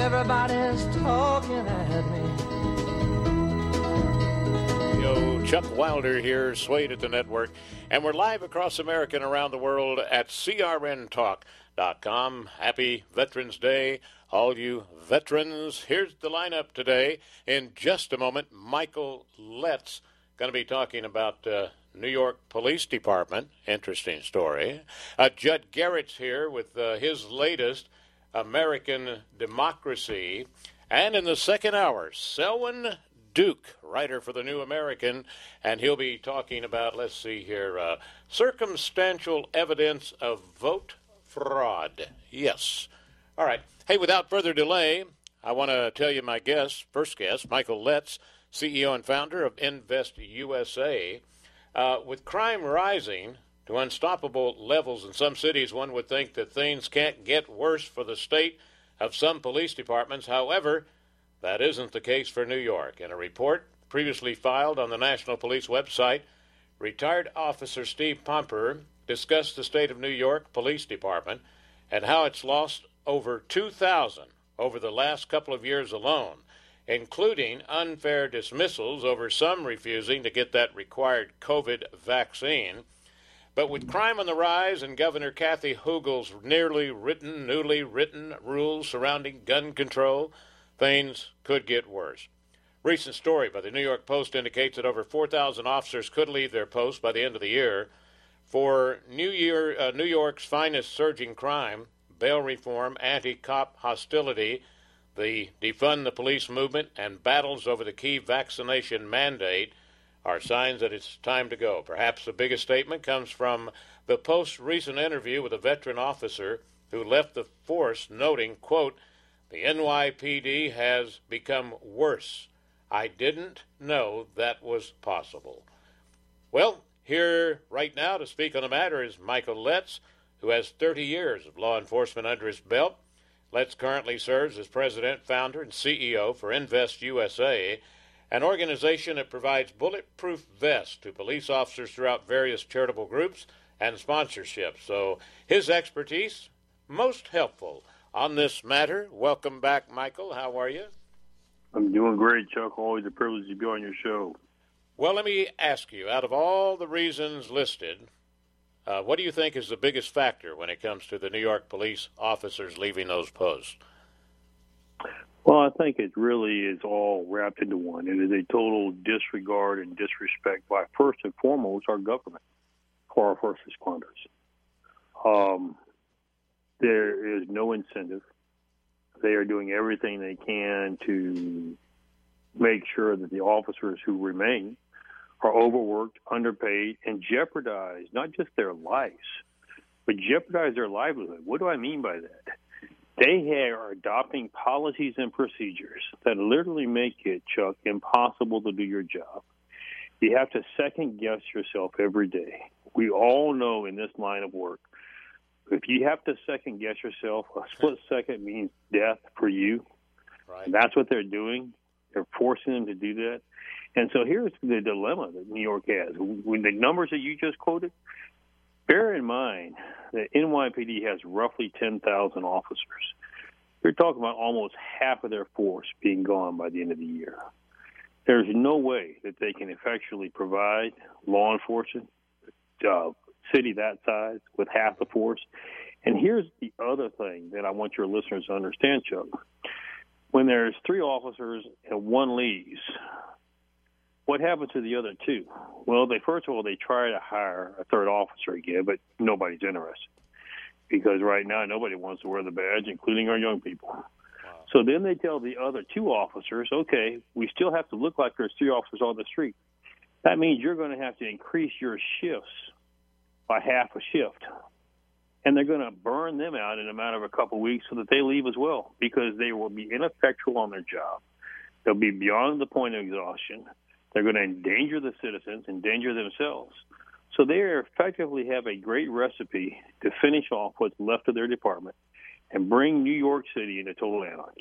Everybody's talking at me. Yo, Chuck Wilder here, Swayed at the Network, and we're live across America and around the world at crntalk.com. Happy Veterans Day, all you veterans. Here's the lineup today. In just a moment, Michael Letts going to be talking about New York Police Department. Interesting story. Judd Garrett's here with his latest American Democracy. And in the second hour, Selwyn Duke, writer for the New American, and he'll be talking about, let's see here, circumstantial evidence of vote fraud. Yes. All right. Hey, without further delay, I want to tell you my first guest, Michael Letts, CEO and founder of Invest USA. With crime rising to unstoppable levels in some cities, one would think that things can't get worse for the state of some police departments. However, that isn't the case for New York. In a report previously filed on the National Police website, retired officer Steve Pomper discussed the state of New York Police Department and how it's lost over 2,000 over the last couple of years alone, including unfair dismissals over some refusing to get that required COVID vaccine. But with crime on the rise and Governor Kathy Hochul's newly written rules surrounding gun control, things could get worse. Recent story by the New York Post indicates that over 4,000 officers could leave their posts by the end of the year. For New York's finest surging crime, bail reform, anti-cop hostility, the defund the police movement, and battles over the key vaccination mandate are signs that it's time to go. Perhaps the biggest statement comes from the Post's recent interview with a veteran officer who left the force, noting, quote, "The NYPD has become worse. I didn't know that was possible." Well, here right now to speak on the matter is Michael Letts, who has 30 years of law enforcement under his belt. Letts currently serves as president, founder, and CEO for Invest USA, an organization that provides bulletproof vests to police officers throughout various charitable groups and sponsorships. So his expertise, most helpful on this matter. Welcome back, Michael. How are you? I'm doing great, Chuck. Always a privilege to be on your show. Well, let me ask you, out of all the reasons listed, what do you think is the biggest factor when it comes to the New York police officers leaving those posts? Well, I think it really is all wrapped into one. It is a total disregard and disrespect by, first and foremost, our government for our first responders. There is no incentive. They are doing everything they can to make sure that the officers who remain are overworked, underpaid, and jeopardize not just their lives, but jeopardize their livelihood. What do I mean by that? They are adopting policies and procedures that literally make it, Chuck, impossible to do your job. You have to second-guess yourself every day. We all know in this line of work, if you have to second-guess yourself, a split second means death for you. Right. And that's what they're doing. They're forcing them to do that. And so here's the dilemma that New York has. When the numbers that you just quoted, bear in mind that NYPD has roughly 10,000 officers. You're talking about almost half of their force being gone by the end of the year. There's no way that they can effectually provide law enforcement, city that size, with half the force. And here's the other thing that I want your listeners to understand, Chuck. When there's 3 officers and 1 leaves, what happens to the other 2? Well, first of all, they try to hire a 3rd officer again, but nobody's interested. Because right now, nobody wants to wear the badge, including our young people. Wow. So then they tell the other 2 officers, okay, we still have to look like there's 3 officers on the street. That means you're going to have to increase your shifts by half a shift. And they're going to burn them out in a matter of a couple of weeks so that they leave as well, because they will be ineffectual on their job. They'll be beyond the point of exhaustion. They're going to endanger the citizens, endanger themselves. So they effectively have a great recipe to finish off what's left of their department and bring New York City into total anarchy.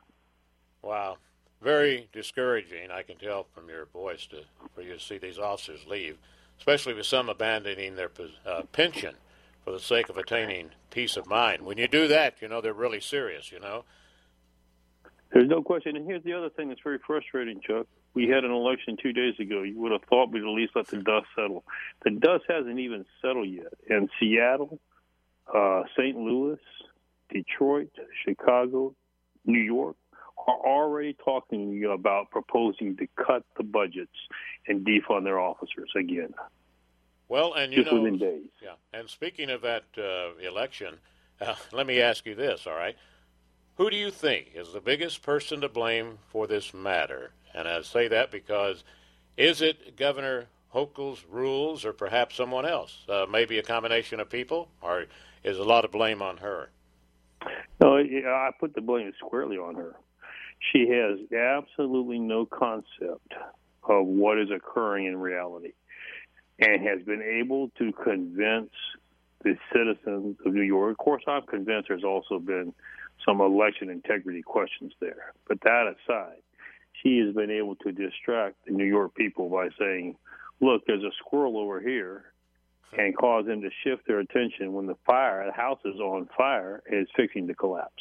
Wow. Very discouraging, I can tell from your voice, for you to see these officers leave, especially with some abandoning their pension for the sake of attaining peace of mind. When you do that, they're really serious, There's no question. And here's the other thing that's very frustrating, Chuck. We had an election 2 days ago. You would have thought we'd at least let the dust settle. The dust hasn't even settled yet. And Seattle, St. Louis, Detroit, Chicago, New York are already talking about proposing to cut the budgets and defund their officers again. Well, and just within days. Yeah. And speaking of that election, let me ask you this, all right? Who do you think is the biggest person to blame for this matter? And I say that because is it Governor Hochul's rules or perhaps someone else? Maybe a combination of people, or is a lot of blame on her? No, I put the blame squarely on her. She has absolutely no concept of what is occurring in reality and has been able to convince the citizens of New York. Of course, I'm convinced there's also been some election integrity questions there. But that aside, she has been able to distract the New York people by saying, look, there's a squirrel over here, and cause them to shift their attention when the house is on fire and is fixing to collapse.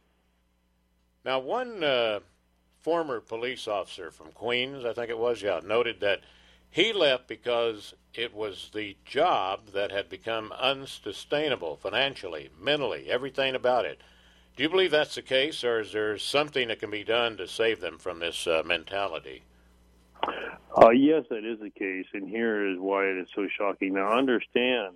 Now, one former police officer from Queens, I think it was, noted that he left because it was the job that had become unsustainable financially, mentally, everything about it. Do you believe that's the case, or is there something that can be done to save them from this mentality? Yes, that is the case, and here is why it is so shocking. Now, understand,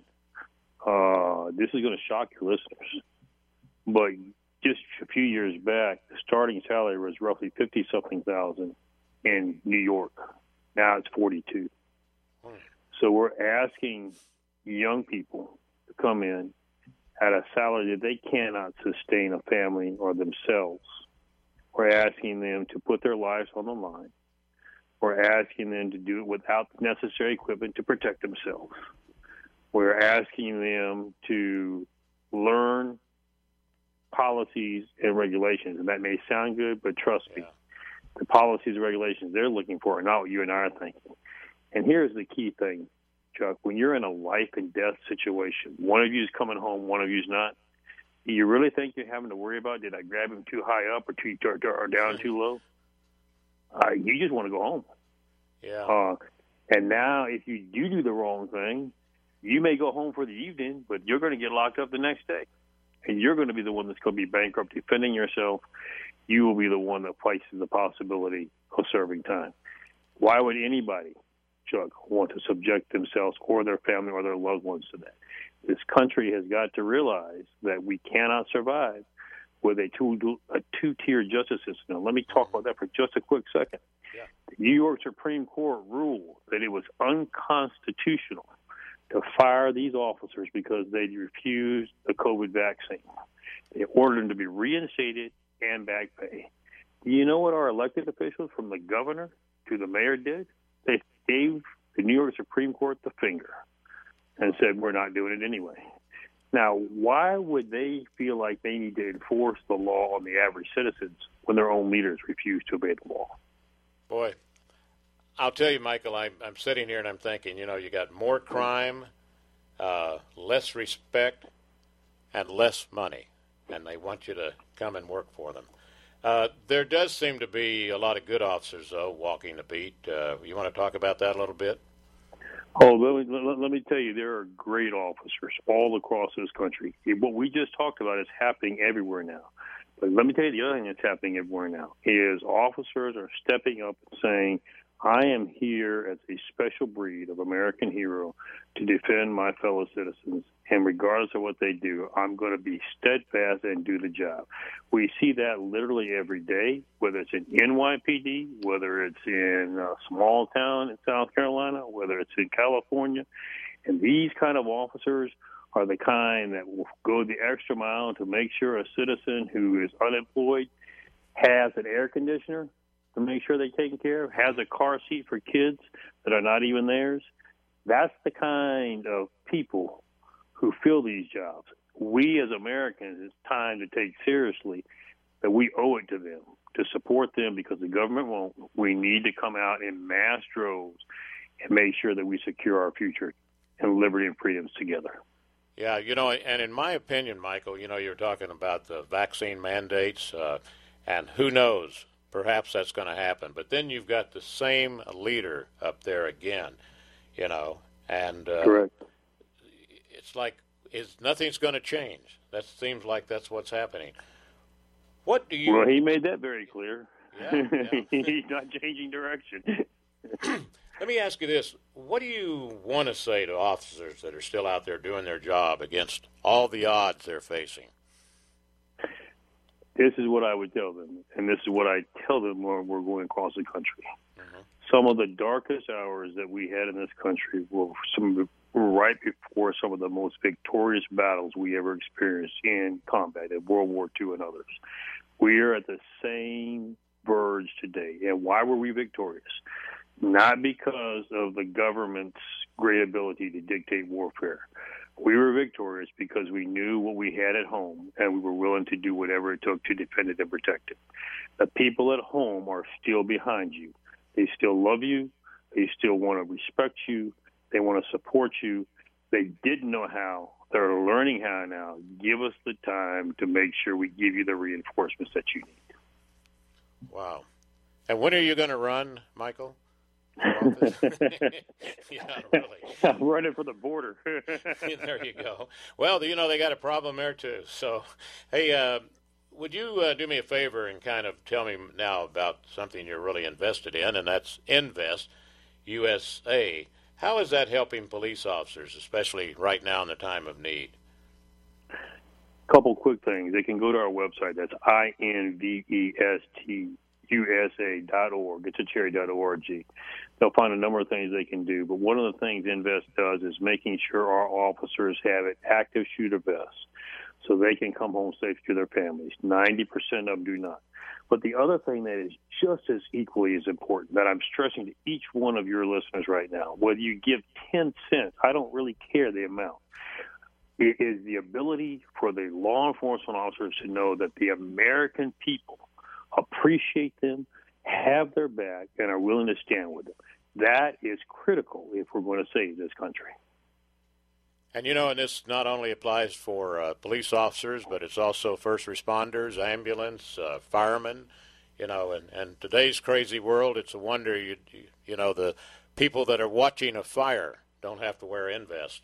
this is going to shock your listeners, but just a few years back, the starting salary was roughly 50-something thousand in New York. Now it's 42. So we're asking young people to come in at a salary that they cannot sustain a family or themselves. We're asking them to put their lives on the line. We're asking them to do it without the necessary equipment to protect themselves. We're asking them to learn policies and regulations. And that may sound good, but trust me, the policies and regulations they're looking for are not what you and I are thinking. And here's the key thing, Chuck. When you're in a life and death situation, one of you is coming home, one of you is not, do you really think you're having to worry about, did I grab him too high up or down too low? You just want to go home. Yeah. And now if you do the wrong thing, you may go home for the evening, but you're going to get locked up the next day. And you're going to be the one that's going to be bankrupt defending yourself. You will be the one that faces the possibility of serving time. Why would anybody, Chuck, want to subject themselves or their family or their loved ones to that? This country has got to realize that we cannot survive with a two-tier justice system. Now, let me talk about that for just a quick second. Yeah. The New York Supreme Court ruled that it was unconstitutional to fire these officers because they refused the COVID vaccine. They ordered them to be reinstated and back pay. Do you know what our elected officials, from the governor to the mayor, did? They gave the New York Supreme Court the finger and said, we're not doing it anyway. Now, why would they feel like they need to enforce the law on the average citizens when their own leaders refuse to obey the law? Boy, I'll tell you, Michael, I'm sitting here and I'm thinking, you got more crime, less respect, and less money, and they want you to come and work for them. There does seem to be a lot of good officers, though, walking the beat. You want to talk about that a little bit? Oh, let me tell you, there are great officers all across this country. What we just talked about is happening everywhere now. But let me tell you the other thing that's happening everywhere now is officers are stepping up and saying, I am here as a special breed of American hero to defend my fellow citizens. And regardless of what they do, I'm going to be steadfast and do the job. We see that literally every day, whether it's in NYPD, whether it's in a small town in South Carolina, whether it's in California. And these kind of officers are the kind that will go the extra mile to make sure a citizen who is unemployed has an air conditioner to make sure they're taken care of, has a car seat for kids that are not even theirs. That's the kind of people who fill these jobs. We as Americans, it's time to take seriously that we owe it to them, to support them because the government won't. We need to come out in mass droves and make sure that we secure our future and liberty and freedoms together. Yeah, and in my opinion, Michael, you're talking about the vaccine mandates, And who knows, perhaps that's going to happen. But then you've got the same leader up there again, and correct. It's like nothing's going to change. That seems like that's what's happening. What do you? Well, he made that very clear. Yeah. He's not changing direction. Let me ask you this. What do you want to say to officers that are still out there doing their job against all the odds they're facing? This is what I would tell them, and this is what I tell them when we're going across the country. Mm-hmm. Some of the darkest hours that we had in this country were right before some of the most victorious battles we ever experienced in combat, in World War II and others. We are at the same verge today. And why were we victorious? Not because of the government's great ability to dictate warfare. We were victorious because we knew what we had at home, and we were willing to do whatever it took to defend it and protect it. The people at home are still behind you. They still love you. They still want to respect you. They want to support you. They didn't know how. They're learning how now. Give us the time to make sure we give you the reinforcements that you need. Wow. And when are you going to run, Michael? Yeah, really. I'm running for the border. There you go. Well, they got a problem there, too. So, hey, would you do me a favor and kind of tell me now about something you're really invested in, and that's Invest USA. How is that helping police officers, especially right now in the time of need? Couple quick things. They can go to our website. That's INVESTUSA.org. It's a cherry.org. They'll find a number of things they can do. But one of the things Invest does is making sure our officers have an active shooter vest so they can come home safe to their families. 90% of them do not. But the other thing that is just as equally as important that I'm stressing to each one of your listeners right now, whether you give 10 cents, I don't really care the amount, it is the ability for the law enforcement officers to know that the American people appreciate them, have their back, and are willing to stand with them. That is critical if we're going to save this country. And, and this not only applies for police officers, but it's also first responders, ambulance, firemen, and today's crazy world, it's a wonder, the people that are watching a fire don't have to wear Invest,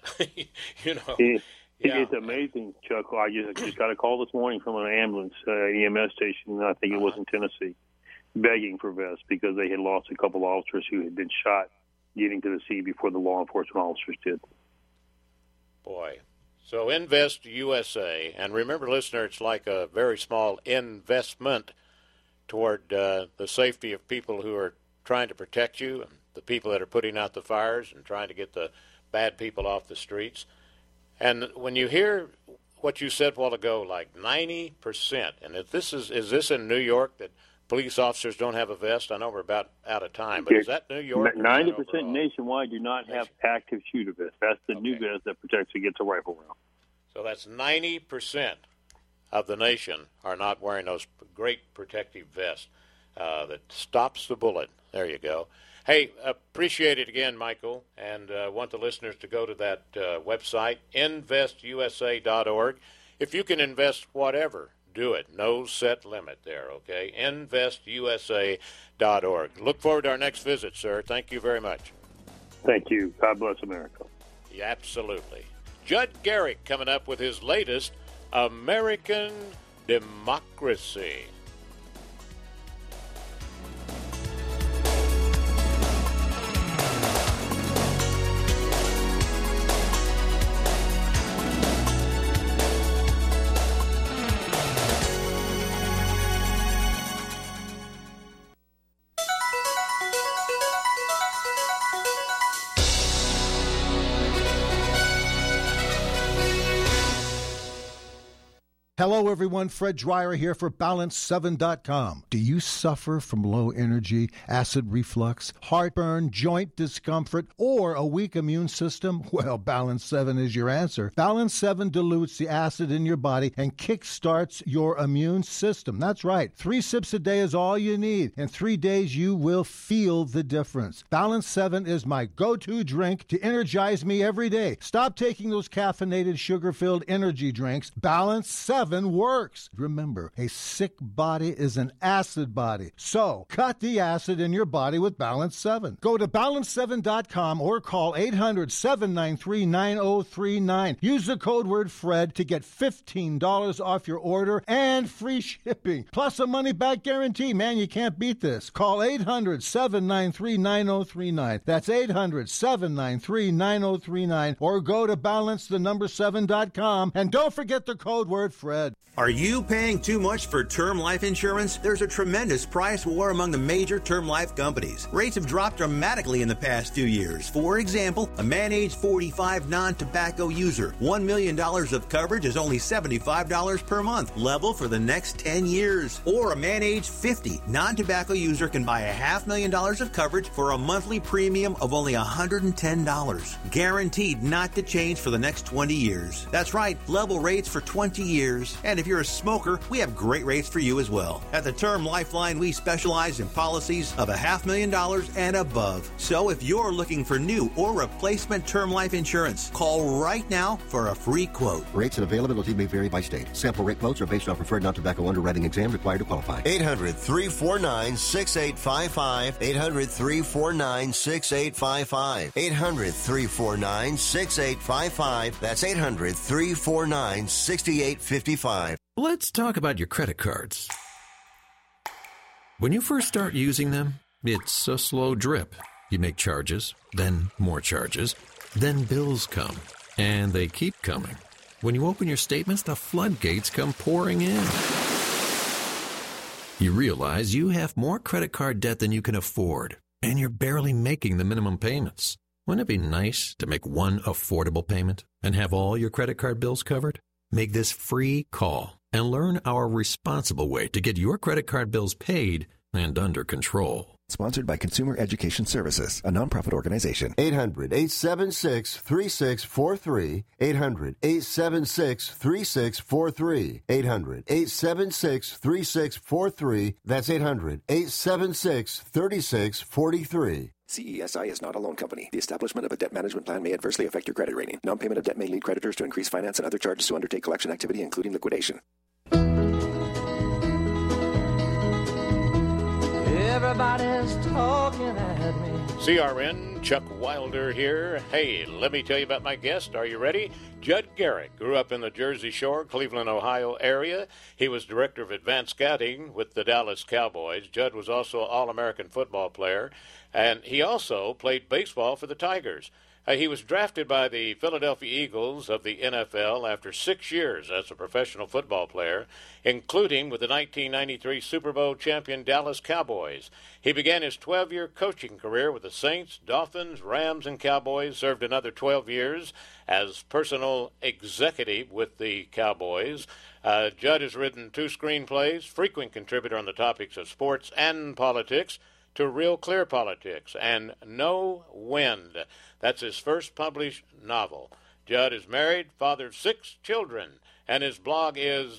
It's amazing, Chuck. I just got a call this morning from an ambulance EMS station, I think it was in Tennessee, begging for vests because they had lost a couple officers who had been shot getting to the scene before the law enforcement officers did. Boy. So Invest USA, and remember, listener, it's like a very small investment toward the safety of people who are trying to protect you and the people that are putting out the fires and trying to get the bad people off the streets. And when you hear what you said a while ago, like 90%, and if this is this in New York that police officers don't have a vest? I know we're about out of time, but is that New York? 90% nationwide do not have active shooter vests. That's the new vest that protects against a rifle round. So that's 90% of the nation are not wearing those great protective vests that stops the bullet. There you go. Hey, appreciate it again, Michael, and want the listeners to go to that website, investusa.org. If you can invest whatever, do it. No set limit there, okay? investusa.org. Look forward to our next visit, sir. Thank you very much. Thank you. God bless America. Yeah, absolutely. Judd Garrick coming up with his latest American Democracy. Hello, everyone. Fred Dreyer here for Balance7.com. Do you suffer from low energy, acid reflux, heartburn, joint discomfort, or a weak immune system? Well, Balance 7 is your answer. Balance 7 dilutes the acid in your body and kickstarts your immune system. That's right. 3 sips a day is all you need. In 3 days, you will feel the difference. Balance 7 is my go-to drink to energize me every day. Stop taking those caffeinated, sugar-filled energy drinks. Balance 7 7 works. Remember, a sick body is an acid body. So, cut the acid in your body with Balance 7. Go to balance7.com or call 800-793-9039. Use the code word FRED to get $15 off your order and free shipping. Plus a money-back guarantee. Man, you can't beat this. Call 800-793-9039. That's 800-793-9039. Or go to balance7.com. And don't forget the code word FRED. Are you paying too much for term life insurance? There's a tremendous price war among the major term life companies. Rates have dropped dramatically in the past few years. For example, a man age 45 non-tobacco user, $1 million of coverage is only $75 per month, level for the next 10 years. Or a man age 50 non-tobacco user can buy $500,000 of coverage for a monthly premium of only $110, guaranteed not to change for the next 20 years. That's right, level rates for 20 years. And if you're a smoker, we have great rates for you as well. At the Term Lifeline, we specialize in policies of $500,000 and above. So if you're looking for new or replacement term life insurance, call right now for a free quote. Rates and availability may vary by state. Sample rate quotes are based on preferred non-tobacco underwriting exam required to qualify. 800-349-6855. 800-349-6855. 800-349-6855. That's 800-349-6855. Let's talk about your credit cards. When you first start using them, it's a slow drip. You make charges, then more charges, then bills come, and they keep coming. When you open your statements, the floodgates come pouring in. You realize you have more credit card debt than you can afford, and you're barely making the minimum payments. Wouldn't it be nice to make one affordable payment and have all your credit card bills covered? Make this free call and learn our responsible way to get your credit card bills paid and under control. Sponsored by Consumer Education Services, a nonprofit organization. 800-876-3643. 800-876-3643. 800-876-3643. That's 800-876-3643. CESI is not a loan company. The establishment of a debt management plan may adversely affect your credit rating. Non-payment of debt may lead creditors to increase finance and other charges to undertake collection activity, including liquidation. Everybody's talking at me. CRN, Chuck Wilder here. Hey, let me tell you about my guest. Are you ready? Judd Garrett grew up in the Jersey Shore, Cleveland, Ohio area. He was director of advanced scouting with the Dallas Cowboys. Judd was also an All-American football player, and he also played baseball for the Tigers. He was drafted by the Philadelphia Eagles of the NFL after 6 years as a professional football player, including with the 1993 Super Bowl champion Dallas Cowboys. He began his 12-year coaching career with the Saints, Dolphins, Rams, and Cowboys, served another 12 years as personal executive with the Cowboys. Judd has written 2 screenplays, frequent contributor on the topics of sports and politics, to Real Clear Politics and No Wind. That's his first published novel. Judd is married, father of 6 children, and his blog is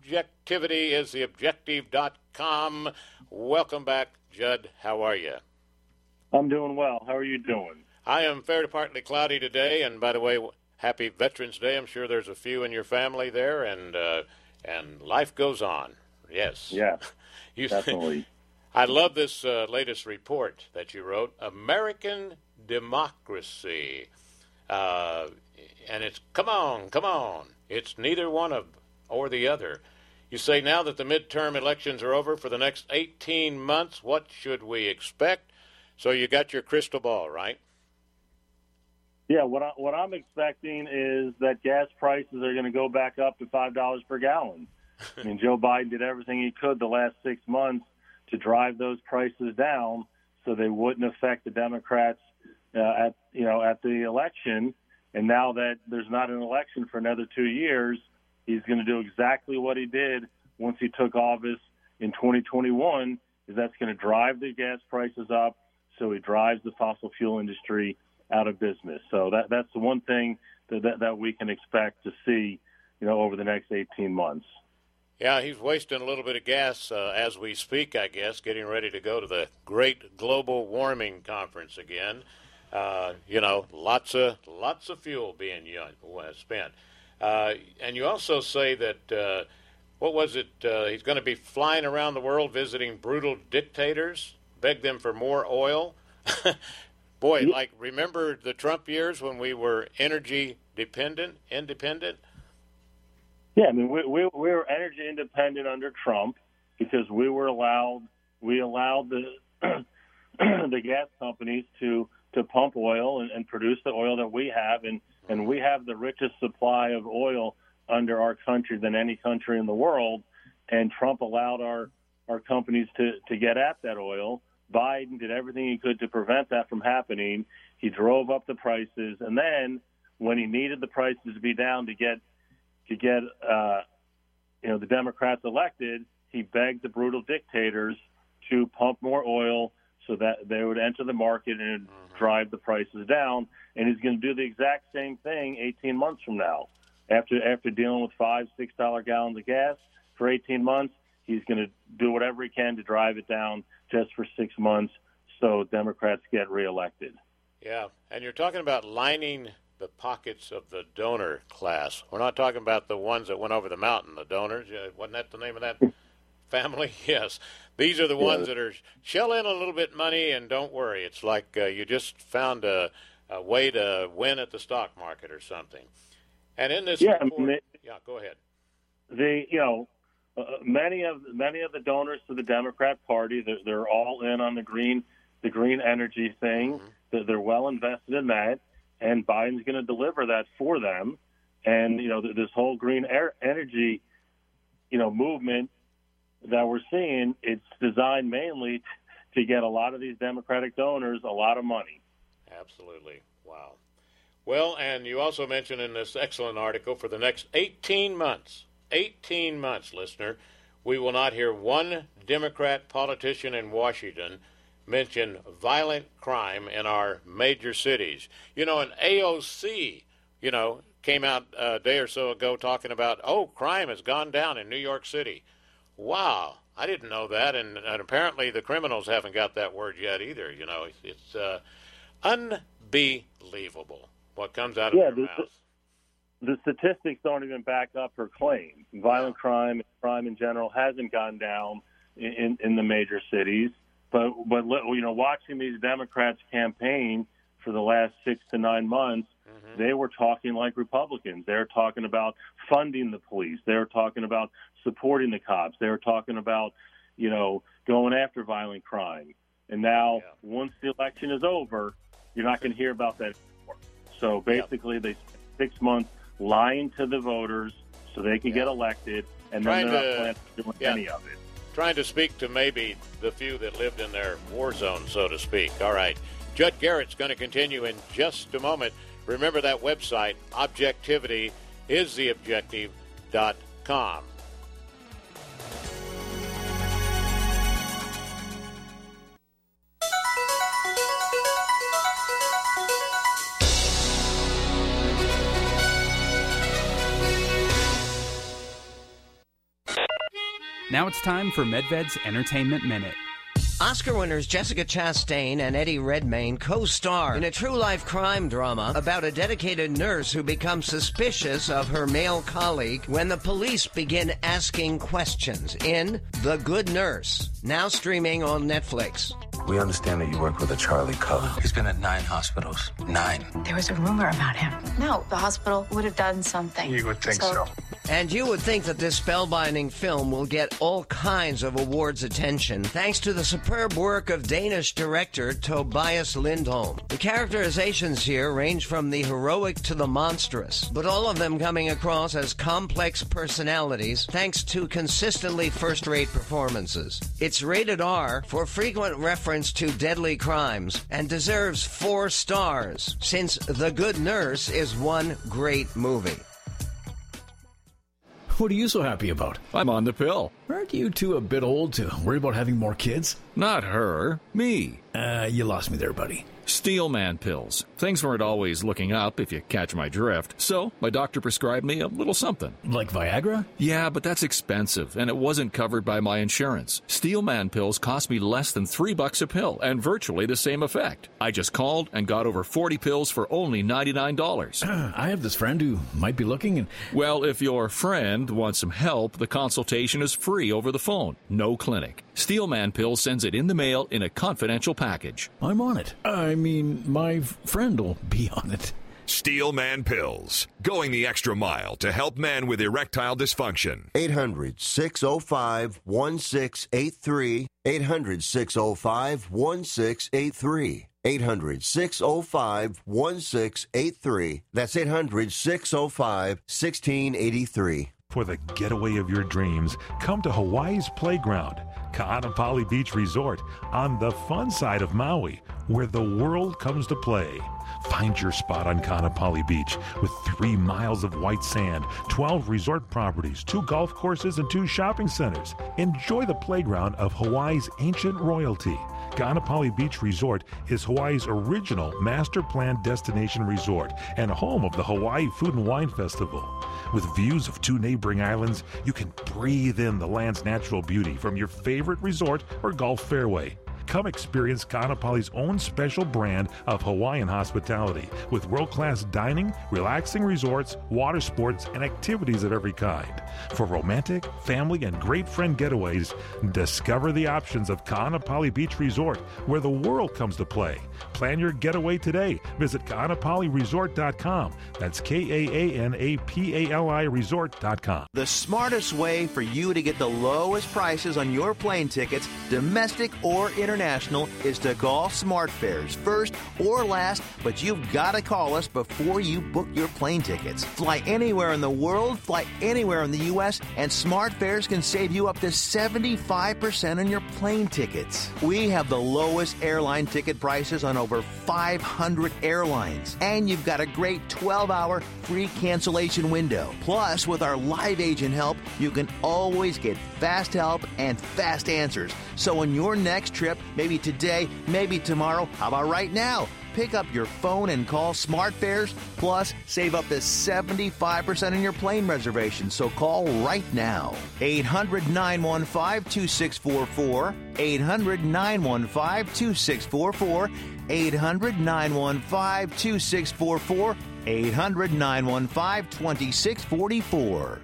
objectivityistheobjective.com. Welcome back, Judd. How are you? I'm doing well. How are you doing? I am fair to partly cloudy today, and by the way, happy Veterans Day. I'm sure there's a few in your family there, and life goes on. Yes. Yeah, definitely. I love this latest report that you wrote, American Democracy. And it's, come on. It's neither one or the other. You say now that the midterm elections are over for the next 18 months, what should we expect? So you got your crystal ball, right? Yeah, what I'm expecting is that gas prices are going to go back up to $5 per gallon. I mean, Joe Biden did everything he could the last 6 months to drive those prices down so they wouldn't affect the Democrats at the election. And now that there's not an election for another 2 years, he's going to do exactly what he did once he took office in 2021, is that's going to drive the gas prices up, so he drives the fossil fuel industry out of business. So that's the one thing that we can expect to see, over the next 18 months. Yeah, he's wasting a little bit of gas as we speak, I guess, getting ready to go to the Great Global Warming Conference again. Lots of fuel being spent. And you also say that what was it? He's going to be flying around the world visiting brutal dictators, beg them for more oil. Boy, like, remember the Trump years when we were energy independent? Yeah, I mean, we were energy independent under Trump because we allowed the the gas companies to pump oil and produce the oil that we have, and we have the richest supply of oil under our country than any country in the world, and Trump allowed our companies to get at that oil. Biden did everything he could to prevent that from happening. He drove up the prices, and then when he needed the prices to be down to get the Democrats elected, he begged the brutal dictators to pump more oil so that they would enter the market and drive the prices down. And he's going to do the exact same thing 18 months from now. After dealing with $5-6 gallons of gas for 18 months, he's going to do whatever he can to drive it down just for 6 months so Democrats get reelected. Yeah, and you're talking about lining the pockets of the donor class. We're not talking about the ones that went over the mountain, the donors. Wasn't that the name of that family? Yes. These are the ones that are shell in a little bit money and don't worry. It's like you just found a way to win at the stock market or something. And in this report, go ahead. Many of the donors to the Democrat Party, they're all in on the green energy thing. Mm-hmm. They're well invested in that, and Biden's going to deliver that for them. And this whole green energy, movement that we're seeing, it's designed mainly to get a lot of these Democratic donors a lot of money. Absolutely. Wow. Well, and you also mentioned in this excellent article, for the next 18 months, listener, we will not hear one Democrat politician in Washington mention violent crime in our major cities. An AOC, came out a day or so ago talking about, crime has gone down in New York City. Wow, I didn't know that, and apparently the criminals haven't got that word yet either. It's unbelievable what comes out of their mouths. The statistics don't even back up her claim. Violent crime in general hasn't gone down in the major cities. But watching these Democrats campaign for the last 6 to 9 months, they were talking like Republicans. They were talking about funding the police. They were talking about supporting the cops. They were talking about, going after violent crime. And now, once the election is over, you're not going to hear about that anymore. So basically, they spent 6 months lying to the voters so they can get elected, and then they're not planning on doing any of it. Trying to speak to maybe the few that lived in their war zone, so to speak. All right. Judd Garrett's going to continue in just a moment. Remember that website, objectivityistheobjective.com. Now it's time for MedVed's Entertainment Minute. Oscar winners Jessica Chastain and Eddie Redmayne co-star in a true-life crime drama about a dedicated nurse who becomes suspicious of her male colleague when the police begin asking questions in The Good Nurse, now streaming on Netflix. We understand that you work with a Charlie Cullen. He's been at 9 hospitals. 9. There was a rumor about him. No, the hospital would have done something. You would think so. And you would think that this spellbinding film will get all kinds of awards attention thanks to the superb work of Danish director Tobias Lindholm. The characterizations here range from the heroic to the monstrous, but all of them coming across as complex personalities thanks to consistently first-rate performances. It's rated R for frequent reference to deadly crimes and deserves 4 stars since The Good Nurse is one great movie. What are you so happy about? I'm on the pill. Aren't you two a bit old to worry about having more kids? Not her. Me. You lost me there, buddy. Steelman pills. Things weren't always looking up, if you catch my drift. So, my doctor prescribed me a little something. Like Viagra? Yeah, but that's expensive, and it wasn't covered by my insurance. Steelman pills cost me less than $3 a pill, and virtually the same effect. I just called and got over 40 pills for only $99. I have this friend who might be looking and... Well, if your friend wants some help, the consultation is free over the phone. No clinic. Steelman Pills sends it in the mail in a confidential package. I'm on it. I mean, my friend will be on it. Steelman Pills, going the extra mile to help men with erectile dysfunction. 800-605-1683. 800-605-1683. 800-605-1683. That's 800-605-1683. For the getaway of your dreams, come to Hawaii's Playground, Ka'anapali Beach Resort, on the fun side of Maui, where the world comes to play. Find your spot on Ka'anapali Beach with 3 miles of white sand, 12 resort properties, 2 golf courses, and 2 shopping centers. Enjoy the playground of Hawaii's ancient royalty. Ka'anapali Beach Resort is Hawaii's original master planned destination resort and home of the Hawaii Food and Wine Festival. With views of 2 neighboring islands, you can breathe in the land's natural beauty from your favorite resort or golf fairway. Come experience Ka'anapali's own special brand of Hawaiian hospitality with world-class dining, relaxing resorts, water sports, and activities of every kind. For romantic, family, and great friend getaways, discover the options of Ka'anapali Beach Resort, where the world comes to play. Plan your getaway today. Visit Ka'anapaliResort.com. That's KAANAPALI Resort.com. The smartest way for you to get the lowest prices on your plane tickets, domestic or international, is to call SmartFares first or last, but you've got to call us before you book your plane tickets. Fly anywhere in the world, fly anywhere in the U.S., and SmartFares can save you up to 75% on your plane tickets. We have the lowest airline ticket prices on over 500 airlines, and you've got a great 12-hour free cancellation window. Plus, with our live agent help, you can always get fast help and fast answers. So on your next trip, maybe today, maybe tomorrow, how about right now? Pick up your phone and call SmartFares, plus save up to 75% on your plane reservation. So call right now. 800-915-2644. 800-915-2644. 800-915-2644. 800-915-2644.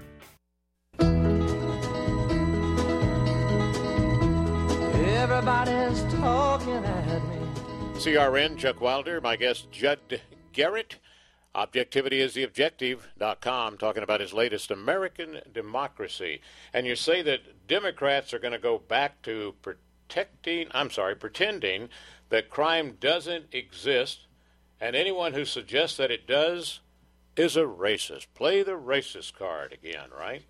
Everybody's talking at me. CRN, Chuck Wilder, my guest, Judd Garrett. ObjectivityIsTheObjective.com, talking about his latest, American Democracy. And you say that Democrats are going to go back to pretending that crime doesn't exist, and anyone who suggests that it does is a racist. Play the racist card again, right?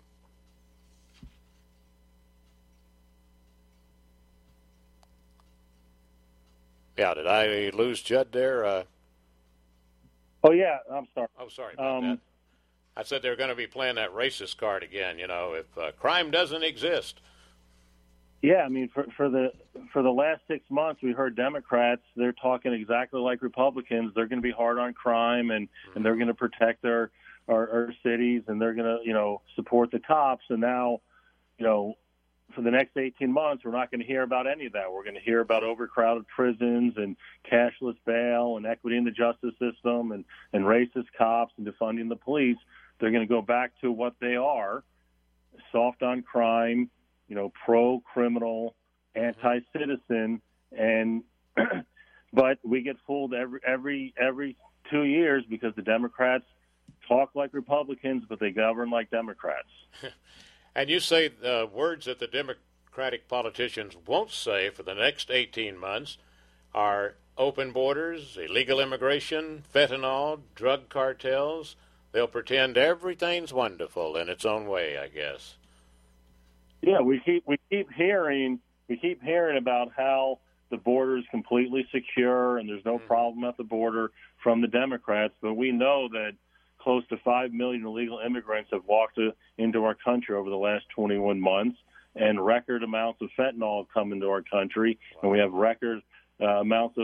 Yeah, did I lose Judd there? Oh, yeah, I'm sorry. Oh, sorry about that. I said they're going to be playing that racist card again, you know, if crime doesn't exist. Yeah, I mean, for the last 6 months, we heard Democrats, they're talking exactly like Republicans. They're going to be hard on crime, and they're going to protect our cities, and they're going to, support the cops. And now, for the next 18 months, we're not going to hear about any of that. We're going to hear about overcrowded prisons and cashless bail and equity in the justice system and racist cops and defunding the police. They're going to go back to what they are, soft on crime, pro-criminal, anti-citizen, and but we get fooled every 2 years because the Democrats talk like Republicans, but they govern like Democrats. And you say the words that the Democratic politicians won't say for the next 18 months are open borders, illegal immigration, fentanyl, drug cartels. They'll pretend everything's wonderful in its own way, I guess. Yeah, we keep hearing about how the border is completely secure and there's no problem at the border from the Democrats, but we know that close to 5 million illegal immigrants have walked into our country over the last 21 months, and record amounts of fentanyl have come into our country, and we have record amounts of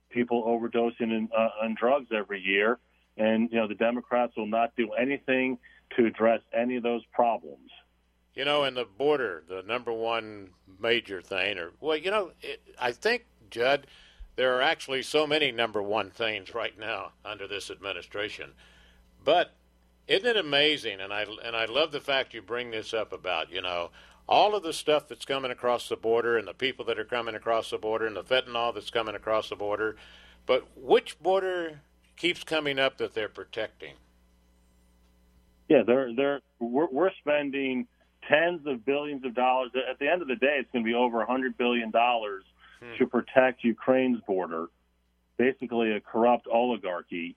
people overdosing on drugs every year. And, the Democrats will not do anything to address any of those problems. And the border, the number one major thing, I think, Judd, there are actually so many number one things right now under this administration. But isn't it amazing, and I love the fact you bring this up about, all of the stuff that's coming across the border and the people that are coming across the border and the fentanyl that's coming across the border, but which border keeps coming up that they're protecting? Yeah, we're spending tens of billions of dollars. At the end of the day, it's going to be over $100 billion to protect Ukraine's border, basically a corrupt oligarchy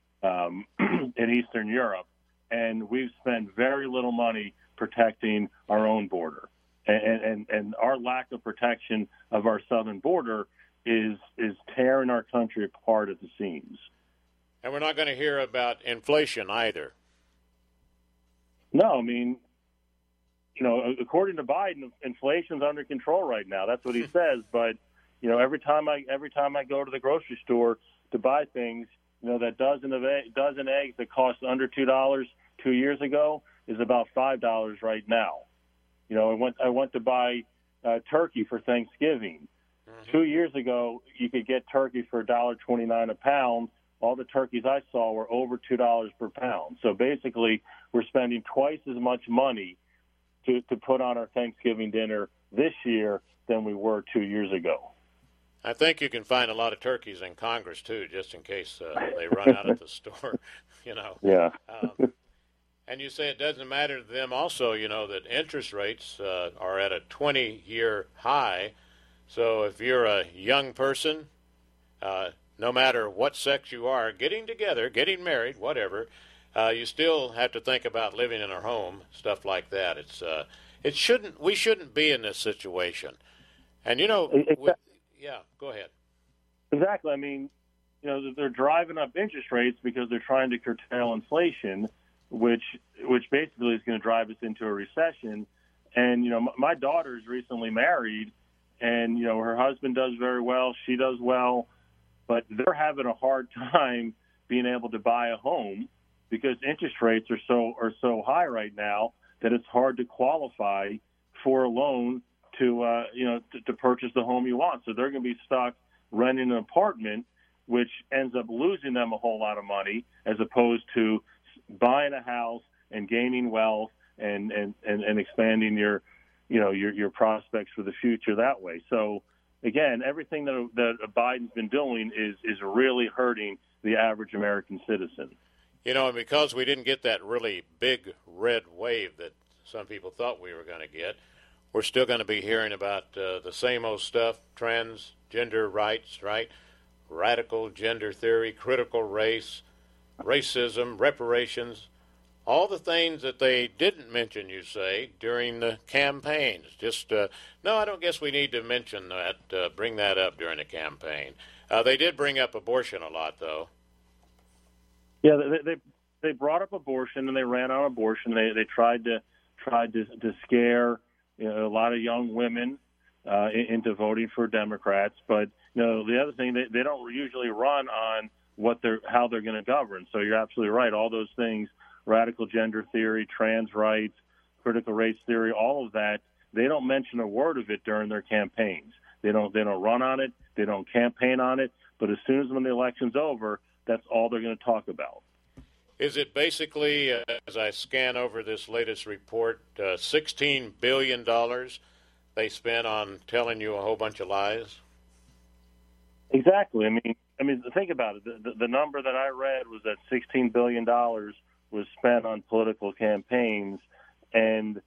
in Eastern Europe. And we've spent very little money protecting our own border. And our lack of protection of our southern border is tearing our country apart at the seams. And we're not going to hear about inflation either. No, according to Biden, inflation's under control right now. That's what he says. But every time I go to the grocery store to buy things, that dozen eggs that cost under $2 2 years ago is about $5 right now. I went to buy turkey for Thanksgiving. 2 years ago, you could get turkey for $1.29 a pound. All the turkeys I saw were over $2 per pound. So basically, we're spending twice as much money to put on our Thanksgiving dinner this year than we were 2 years ago. I think you can find a lot of turkeys in Congress, too, just in case they run out at the store, Yeah. And you say it doesn't matter to them also, that interest rates are at a 20-year high. So if you're a young person, no matter what sex you are, getting together, getting married, whatever, you still have to think about living in a home, stuff like that. We shouldn't be in this situation. And yeah, go ahead. Exactly. They're driving up interest rates because they're trying to curtail inflation, which basically is going to drive us into a recession. And my daughter's recently married, and her husband does very well, she does well. But they're having a hard time being able to buy a home because interest rates are so high right now that it's hard to qualify for a loan to purchase the home you want. So they're going to be stuck renting an apartment, which ends up losing them a whole lot of money, as opposed to buying a house and gaining wealth and expanding your prospects for the future that way. So. Again, everything that Biden's been doing is really hurting the average American citizen. And because we didn't get that really big red wave that some people thought we were going to get, we're still going to be hearing about the same old stuff, trans, gender rights, right? Radical gender theory, critical race, racism, reparations, all the things that they didn't mention, you say, during the campaigns. No, I don't guess we need to mention that, bring that up during the campaign. They did bring up abortion a lot, though. Yeah, they brought up abortion and they ran on abortion. They tried to scare a lot of young women into voting for Democrats. But the other thing, they don't usually run on how they're going to govern. So you're absolutely right. All those things. Radical gender theory, trans rights, critical race theory, all of that, they don't mention a word of it during their campaigns. They don't run on it. They don't campaign on it. But as soon as when the election's over, that's all they're going to talk about. Is it basically, as I scan over this latest report, $16 billion they spent on telling you a whole bunch of lies? Exactly. Think about it. The number that I read was that $16 billion was spent on political campaigns. And,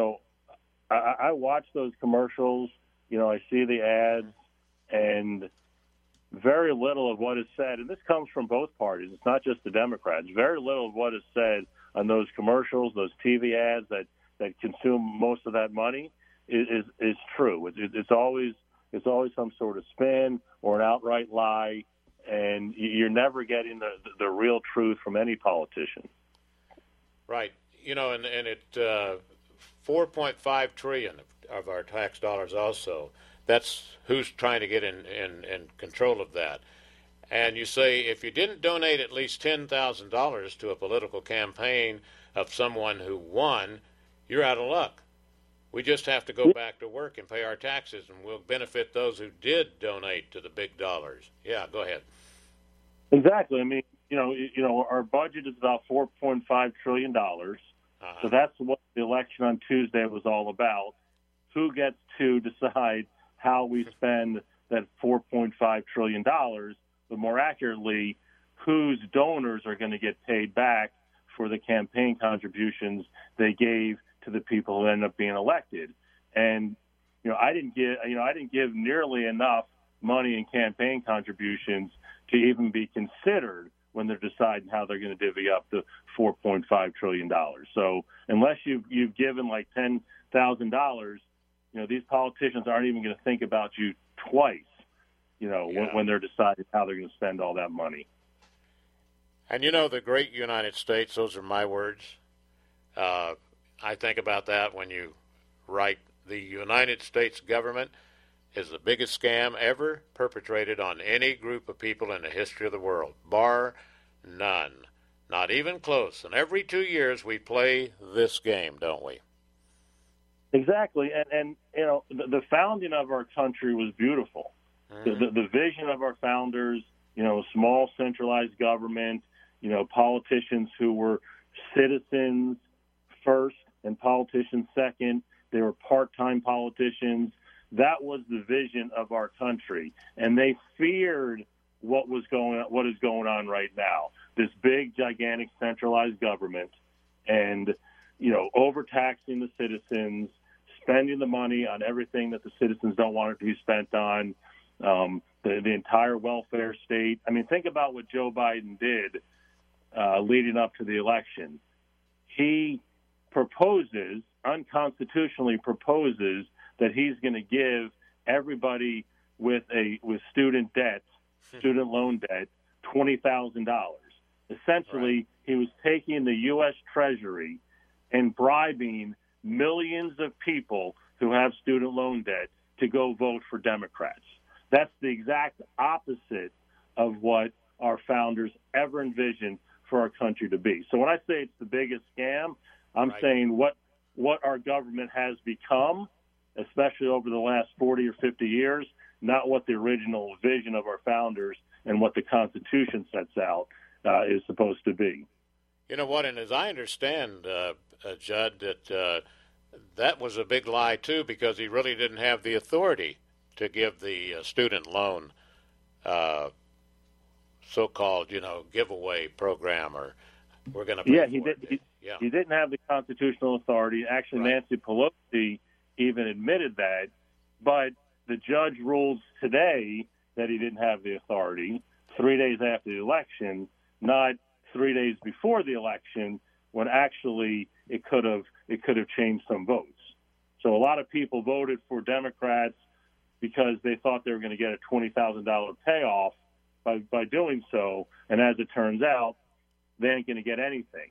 I watch those commercials, I see the ads, and very little of what is said, and this comes from both parties, it's not just the Democrats, very little of what is said on those commercials, those TV ads that consume most of that money is true. It's always some sort of spin or an outright lie, and you're never getting the real truth from any politician. Right. And it 4.5 trillion of our tax dollars also. That's who's trying to get in control of that. and you say if you didn't donate at least $10,000 to a political campaign of someone who won, you're out of luck. We just have to go back to work and pay our taxes, and we'll benefit those who did donate to the big dollars. Yeah, go ahead. Exactly. I mean, our budget is about $4.5 trillion. So that's what the election on Tuesday was all about. Who gets to decide how we spend that $4.5 trillion, but more accurately, whose donors are going to get paid back for the campaign contributions they gave to the people who ended up being elected. And I didn't give nearly enough money in campaign contributions to even be considered when they're deciding how they're going to divvy up the $4.5 trillion. So unless you've given like $10,000, these politicians aren't even going to think about you twice, when they're deciding how they're going to spend all that money. And the great United States, those are my words. I think about that when you write, the United States government is the biggest scam ever perpetrated on any group of people in the history of the world, bar none. Not even close. And every 2 years we play this game, don't we? Exactly. And the founding of our country was beautiful. Mm-hmm. The vision of our founders, small centralized government, politicians who were citizens first and politicians second. They were part-time politicians. That was the vision of our country, and they feared what is going on right now. This big, gigantic, centralized government, and overtaxing the citizens, spending the money on everything that the citizens don't want it to be spent on. The entire welfare state. I mean, think about what Joe Biden did leading up to the election. He unconstitutionally proposes that he's going to give everybody with student loan debt, $20,000. Essentially, He was taking the U.S. Treasury and bribing millions of people who have student loan debt to go vote for Democrats. That's the exact opposite of what our founders ever envisioned for our country to be. So when I say it's the biggest scam, I'm saying what our government has become, especially over the last 40 or 50 years, not what the original vision of our founders and what the Constitution sets out is supposed to be. You know what, and as I understand, Judd, that was a big lie, too, because he really didn't have the authority to give the student loan so-called, giveaway program, or we're going to pay he didn't have the constitutional authority. Actually, Nancy Pelosi even admitted that, but the judge ruled today that he didn't have the authority 3 days after the election, not 3 days before the election, when actually it could have changed some votes. So a lot of people voted for Democrats because they thought they were going to get a $20,000 payoff by doing so, and as it turns out, they ain't going to get anything.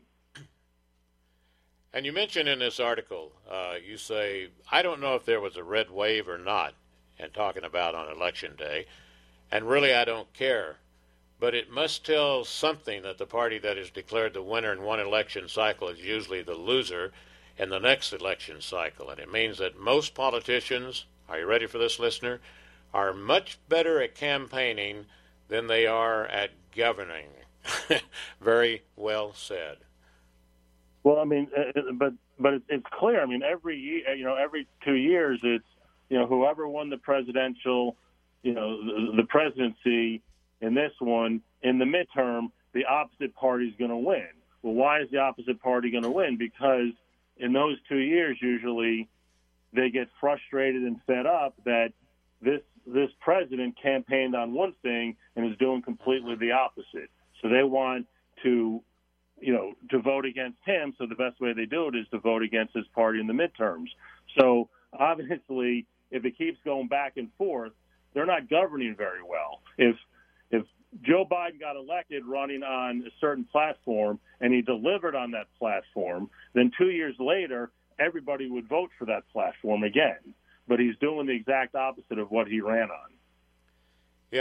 And you mentioned in this article, you say, I don't know if there was a red wave or not, and talking about on Election Day, and really I don't care, but it must tell something that the party that is declared the winner in one election cycle is usually the loser in the next election cycle. And it means that most politicians, are you ready for this, listener, are much better at campaigning than they are at governing. Very well said. Well, I mean, but it's clear. I mean, every year, every 2 years, it's whoever won the presidential, the presidency in this one, in the midterm, the opposite party is going to win. Well, why is the opposite party going to win? Because in those 2 years, usually they get frustrated and fed up that this president campaigned on one thing and is doing completely the opposite. So they want to vote against him. So the best way they do it is to vote against his party in the midterms. So obviously, if it keeps going back and forth, they're not governing very well. If Joe Biden got elected running on a certain platform and he delivered on that platform, then 2 years later, everybody would vote for that platform again. But he's doing the exact opposite of what he ran on. Yeah,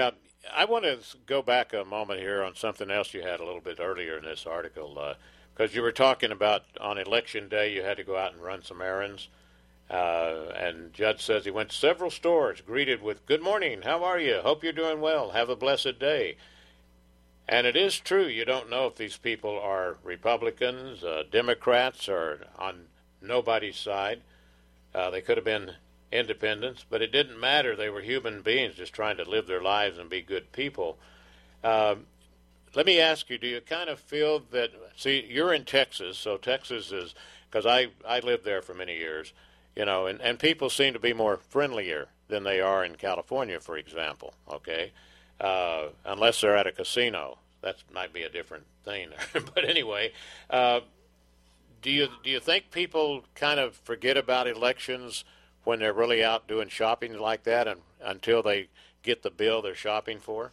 I want to go back a moment here on something else you had a little bit earlier in this article, because you were talking about on Election Day you had to go out and run some errands. And Judd says he went to several stores, greeted with, "Good morning, how are you? Hope you're doing well. Have a blessed day." And it is true, you don't know if these people are Republicans, Democrats, or on nobody's side. They could have been independents, but it didn't matter. They were human beings just trying to live their lives and be good people. Let me ask you, do you kind of feel that, see, you're in Texas, so Texas is, because I lived there for many years, you know, and people seem to be more friendlier than they are in California, for example, okay? Unless they're at a casino. That might be a different thing. But anyway, do you think people kind of forget about elections when they're really out doing shopping like that and until they get the bill they're shopping for?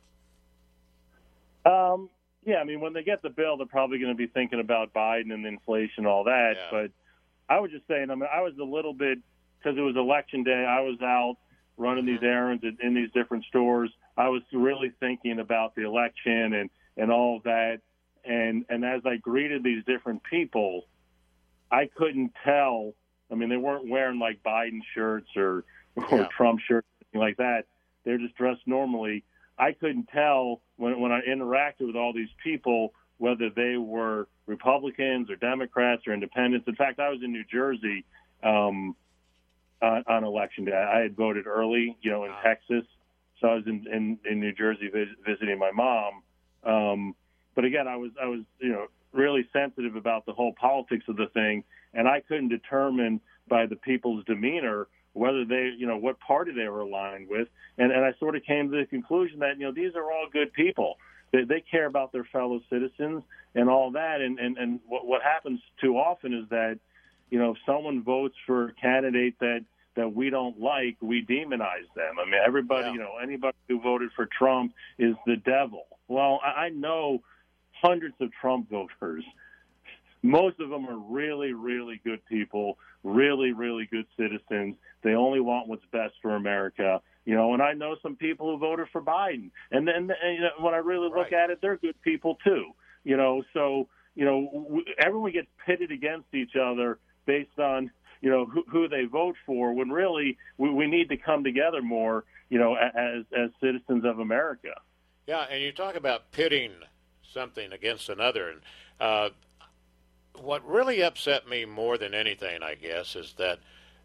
Yeah, I mean, when they get the bill, they're probably going to be thinking about Biden and inflation, all that. Yeah. But I was just saying, I mean, I was a little bit, because it was Election Day, I was out running these errands in these different stores. I was really thinking about the election and all of that. And as I greeted these different people, I couldn't tell. I mean, they weren't wearing like Biden shirts or Trump shirts, anything like that. They're just dressed normally. I couldn't tell when I interacted with all these people whether they were Republicans or Democrats or independents. In fact, I was in New Jersey on Election Day. I had voted early, you know, in Texas. So I was in New Jersey visiting my mom. But again, I was you know, really sensitive about the whole politics of the thing, and I couldn't determine by the people's demeanor whether they, you know, what party they were aligned with. And I sort of came to the conclusion that, you know, these are all good people. They care about their fellow citizens and all that. And what happens too often is that, you know, if someone votes for a candidate that we don't like, we demonize them. I mean, everybody, you know, anybody who voted for Trump is the devil. Well, I know hundreds of Trump voters. Most of them are really, really good people, really, really good citizens. They only want what's best for America. You know, and I know some people who voted for Biden. And then you know, when I really look at it, they're good people too. You know, so, you know, everyone gets pitted against each other based on, you know, who they vote for, when really we need to come together more, you know, as citizens of America. Yeah, and you talk about pitting something against another. And what really upset me more than anything, I guess, is that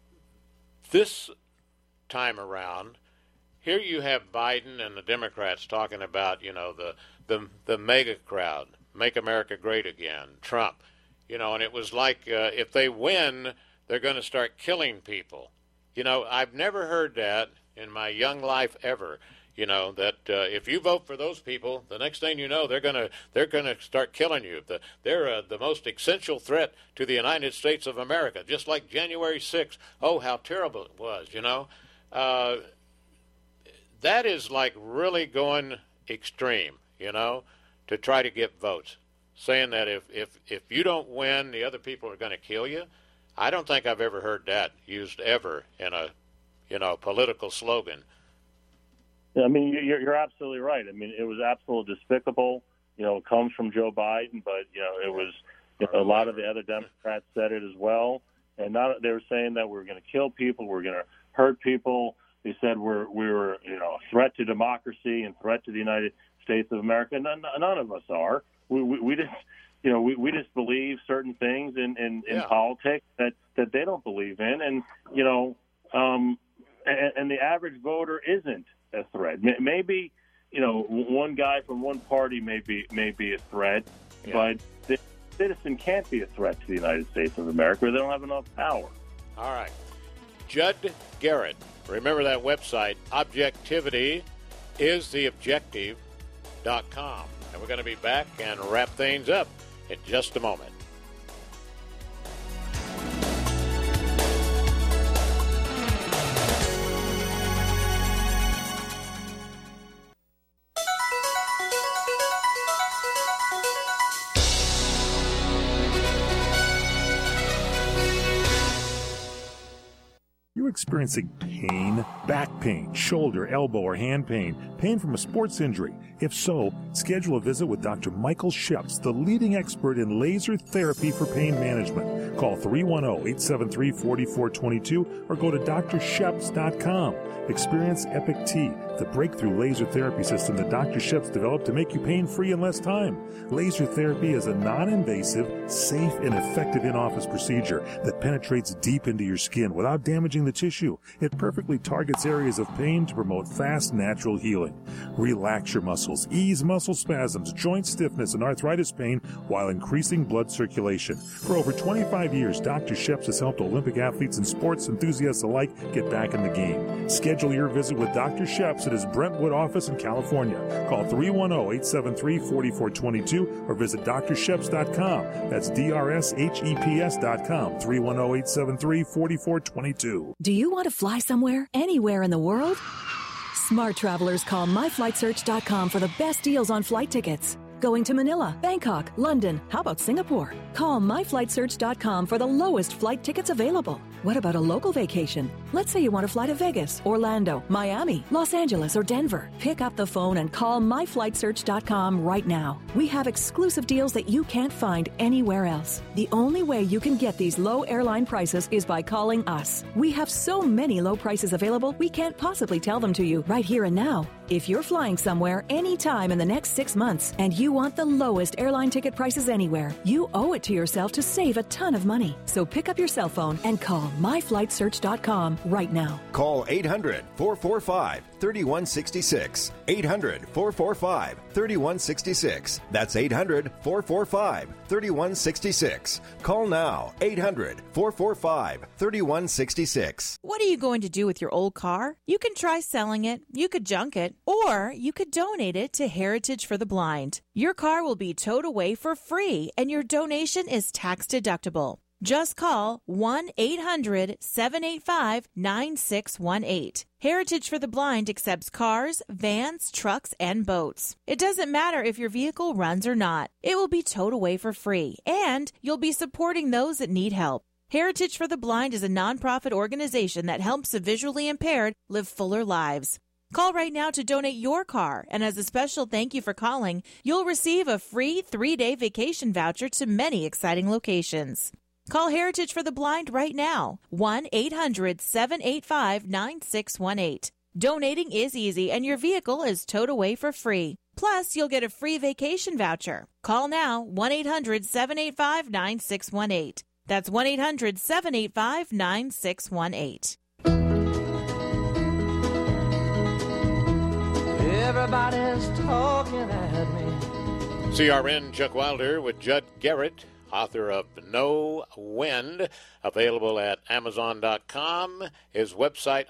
this time around, here you have Biden and the Democrats talking about, you know, the mega crowd, make America great again, Trump, you know, and it was like if they win, they're going to start killing people. You know, I've never heard that in my young life ever. You know, that if you vote for those people, the next thing you know, they're gonna start killing you. They're the most essential threat to the United States of America, just like January 6th. Oh, how terrible it was, you know. That is like really going extreme, you know, to try to get votes, saying that if you don't win, the other people are going to kill you. I don't think I've ever heard that used ever in a, you know, political slogan. I mean, you're absolutely right. I mean, it was absolutely despicable. You know, it comes from Joe Biden, but, you know, it was, you know, a lot of the other Democrats said it as well. And they were saying that we're going to kill people, we're going to hurt people. They said we were, you know, a threat to democracy and threat to the United States of America. None of us are. We just, you know, we just believe certain things in politics that they don't believe in. And, you know, and the average voter isn't a threat. Maybe, you know, one guy from one party may be a threat, but the citizen can't be a threat to the United States of America. They don't have enough power. All right. Judd Garrett. Remember that website, objectivisytheobjective.com. And we're going to be back and wrap things up in just a moment. You're experiencing pain, back pain, shoulder, elbow, or hand pain, pain from a sports injury. If so, schedule a visit with Dr. Michael Sheps, the leading expert in laser therapy for pain management. Call 310-873-4422 or go to drsheps.com. Experience Epic T, the breakthrough laser therapy system that Dr. Sheps developed to make you pain-free in less time. Laser therapy is a non-invasive, safe, and effective in-office procedure that penetrates deep into your skin without damaging the tissue. It perfectly targets areas of pain to promote fast, natural healing. Relax your muscles, ease muscle spasms, joint stiffness, and arthritis pain while increasing blood circulation. For over 25 years, Dr. Sheps has helped Olympic athletes and sports enthusiasts alike get back in the game. Schedule your visit with Dr. Sheps at his Brentwood office in California. Call 310-873-4422 or visit drsheps.com. That's DRSHEPS.com. 310-873-4422. Do you want to fly somewhere, anywhere in the world? Smart travelers call myflightsearch.com for the best deals on flight tickets. Going to Manila, Bangkok, London, how about Singapore? Call myflightsearch.com for the lowest flight tickets available. What about a local vacation? Let's say you want to fly to Vegas, Orlando, Miami, Los Angeles, or Denver. Pick up the phone and call myflightsearch.com right now. We have exclusive deals that you can't find anywhere else. The only way you can get these low airline prices is by calling us. We have so many low prices available, we can't possibly tell them to you right here and now. If you're flying somewhere anytime in the next 6 months and you want the lowest airline ticket prices anywhere, you owe it to yourself to save a ton of money. So pick up your cell phone and call myflightsearch.com right now. Call 800-445-3166. 800-445-3166. That's 800-445-3166. Call now. 800-445-3166. What are you going to do with your old car? You can try selling it, you could junk it, or you could donate it to Heritage for the Blind. Your car will be towed away for free, and your donation is tax deductible. Just call 1-800-785-9618. Heritage for the Blind accepts cars, vans, trucks, and boats. It doesn't matter if your vehicle runs or not. It will be towed away for free, and you'll be supporting those that need help. Heritage for the Blind is a nonprofit organization that helps the visually impaired live fuller lives. Call right now to donate your car, and as a special thank you for calling, you'll receive a free 3-day vacation voucher to many exciting locations. Call Heritage for the Blind right now, 1-800-785-9618. Donating is easy, and your vehicle is towed away for free. Plus, you'll get a free vacation voucher. Call now, 1-800-785-9618. That's 1-800-785-9618. Everybody's talking at me. CRN Chuck Wilder with Judd Garrett, author of No Wind, available at Amazon.com. His website,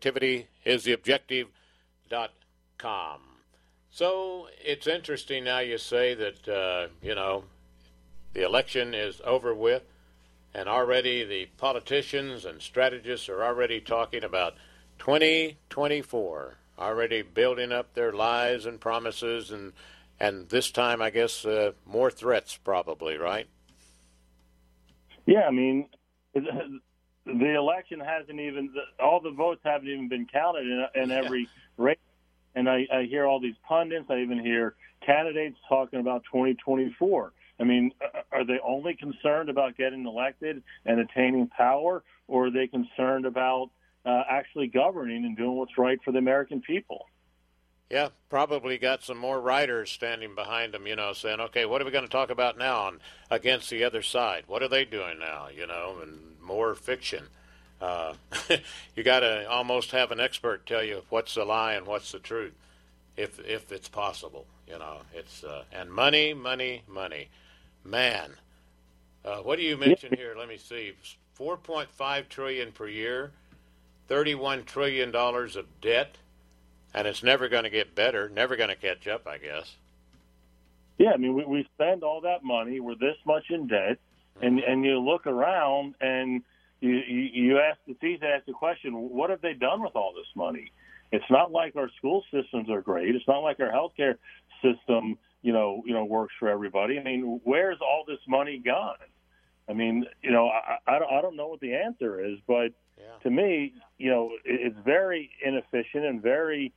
objectivisytheobjective.com. So it's interesting now you say that, the election is over with, and already the politicians and strategists are already talking about 2024, already building up their lies and promises, and this time, I guess, more threats probably, right? Yeah, I mean, the election hasn't even, all the votes haven't even been counted in every race. And I hear all these pundits, I even hear candidates talking about 2024. I mean, are they only concerned about getting elected and attaining power, or are they concerned about actually governing and doing what's right for the American people? Yeah, probably got some more writers standing behind them, saying, okay, what are we going to talk about now against the other side? What are they doing now, and more fiction. You got to almost have an expert tell you what's the lie and what's the truth, if it's possible, It's and money. Man, what do you mention here? Let me see. $4.5 trillion per year, $31 trillion of debt. And it's never going to get better, never going to catch up, I guess. Yeah, I mean, we spend all that money. We're this much in debt. And you look around and you ask, it's easy to ask the question, what have they done with all this money? It's not like our school systems are great. It's not like our healthcare system, works for everybody. I mean, where's all this money gone? I mean, I don't know what the answer is, but to me, it's very inefficient and very,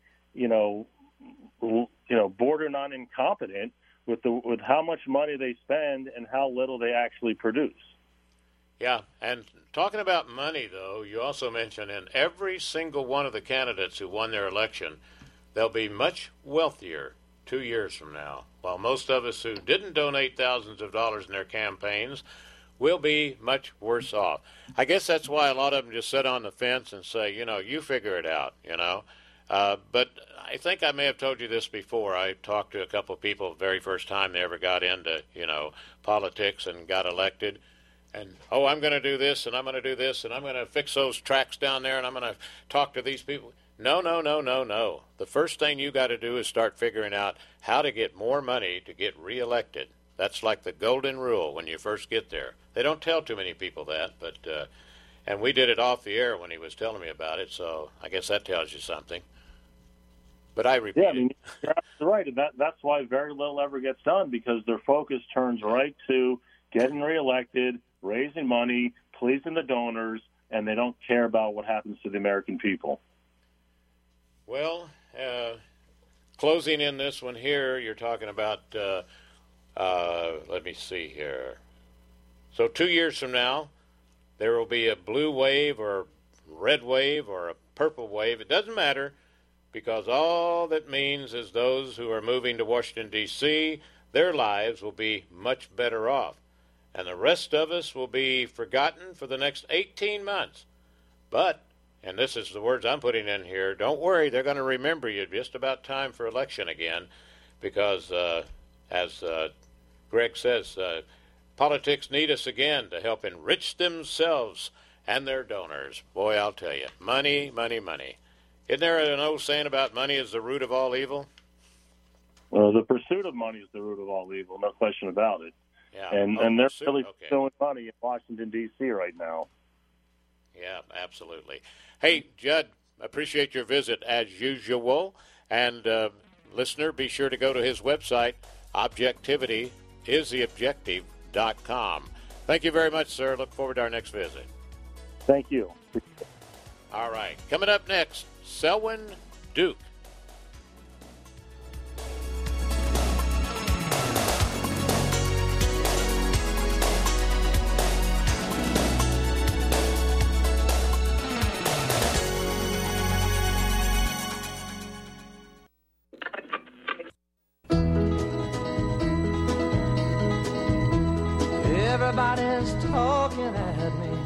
bordering on incompetent with how much money they spend and how little they actually produce. Yeah, and talking about money, though, you also mentioned in every single one of the candidates who won their election, they'll be much wealthier 2 years from now, while most of us who didn't donate thousands of dollars in their campaigns will be much worse off. I guess that's why a lot of them just sit on the fence and say, you figure it out, But I think I may have told you this before. I talked to a couple of people the very first time they ever got into, politics and got elected. And, I'm going to do this, and I'm going to do this, and I'm going to fix those tracks down there, and I'm going to talk to these people. No. The first thing you got to do is start figuring out how to get more money to get reelected. That's like the golden rule when you first get there. They don't tell too many people that, but and we did it off the air when he was telling me about it, so I guess that tells you something. But I repeat it. You're absolutely right, and that's why very little ever gets done, because their focus turns right to getting reelected, raising money, pleasing the donors, and they don't care about what happens to the American people. Well, closing in this one here, you're talking about, let me see here. So 2 years from now, there will be a blue wave or red wave or a purple wave. It doesn't matter, because all that means is those who are moving to Washington, D.C., their lives will be much better off. And the rest of us will be forgotten for the next 18 months. But, and this is the words I'm putting in here, don't worry, they're going to remember you just about time for election again, because, as Greg says, politics need us again to help enrich themselves and their donors. Boy, I'll tell you, money, money, money. Isn't there an old saying about money is the root of all evil? Well, the pursuit of money is the root of all evil, no question about it. Yeah. And they're really spilling money in Washington, D.C. right now. Yeah, absolutely. Hey, Judd, appreciate your visit as usual. And listener, be sure to go to his website, objectivityistheobjective.com. Thank you very much, sir. Look forward to our next visit. Thank you. All right. Coming up next, Selwyn Duke. Everybody's talking at me.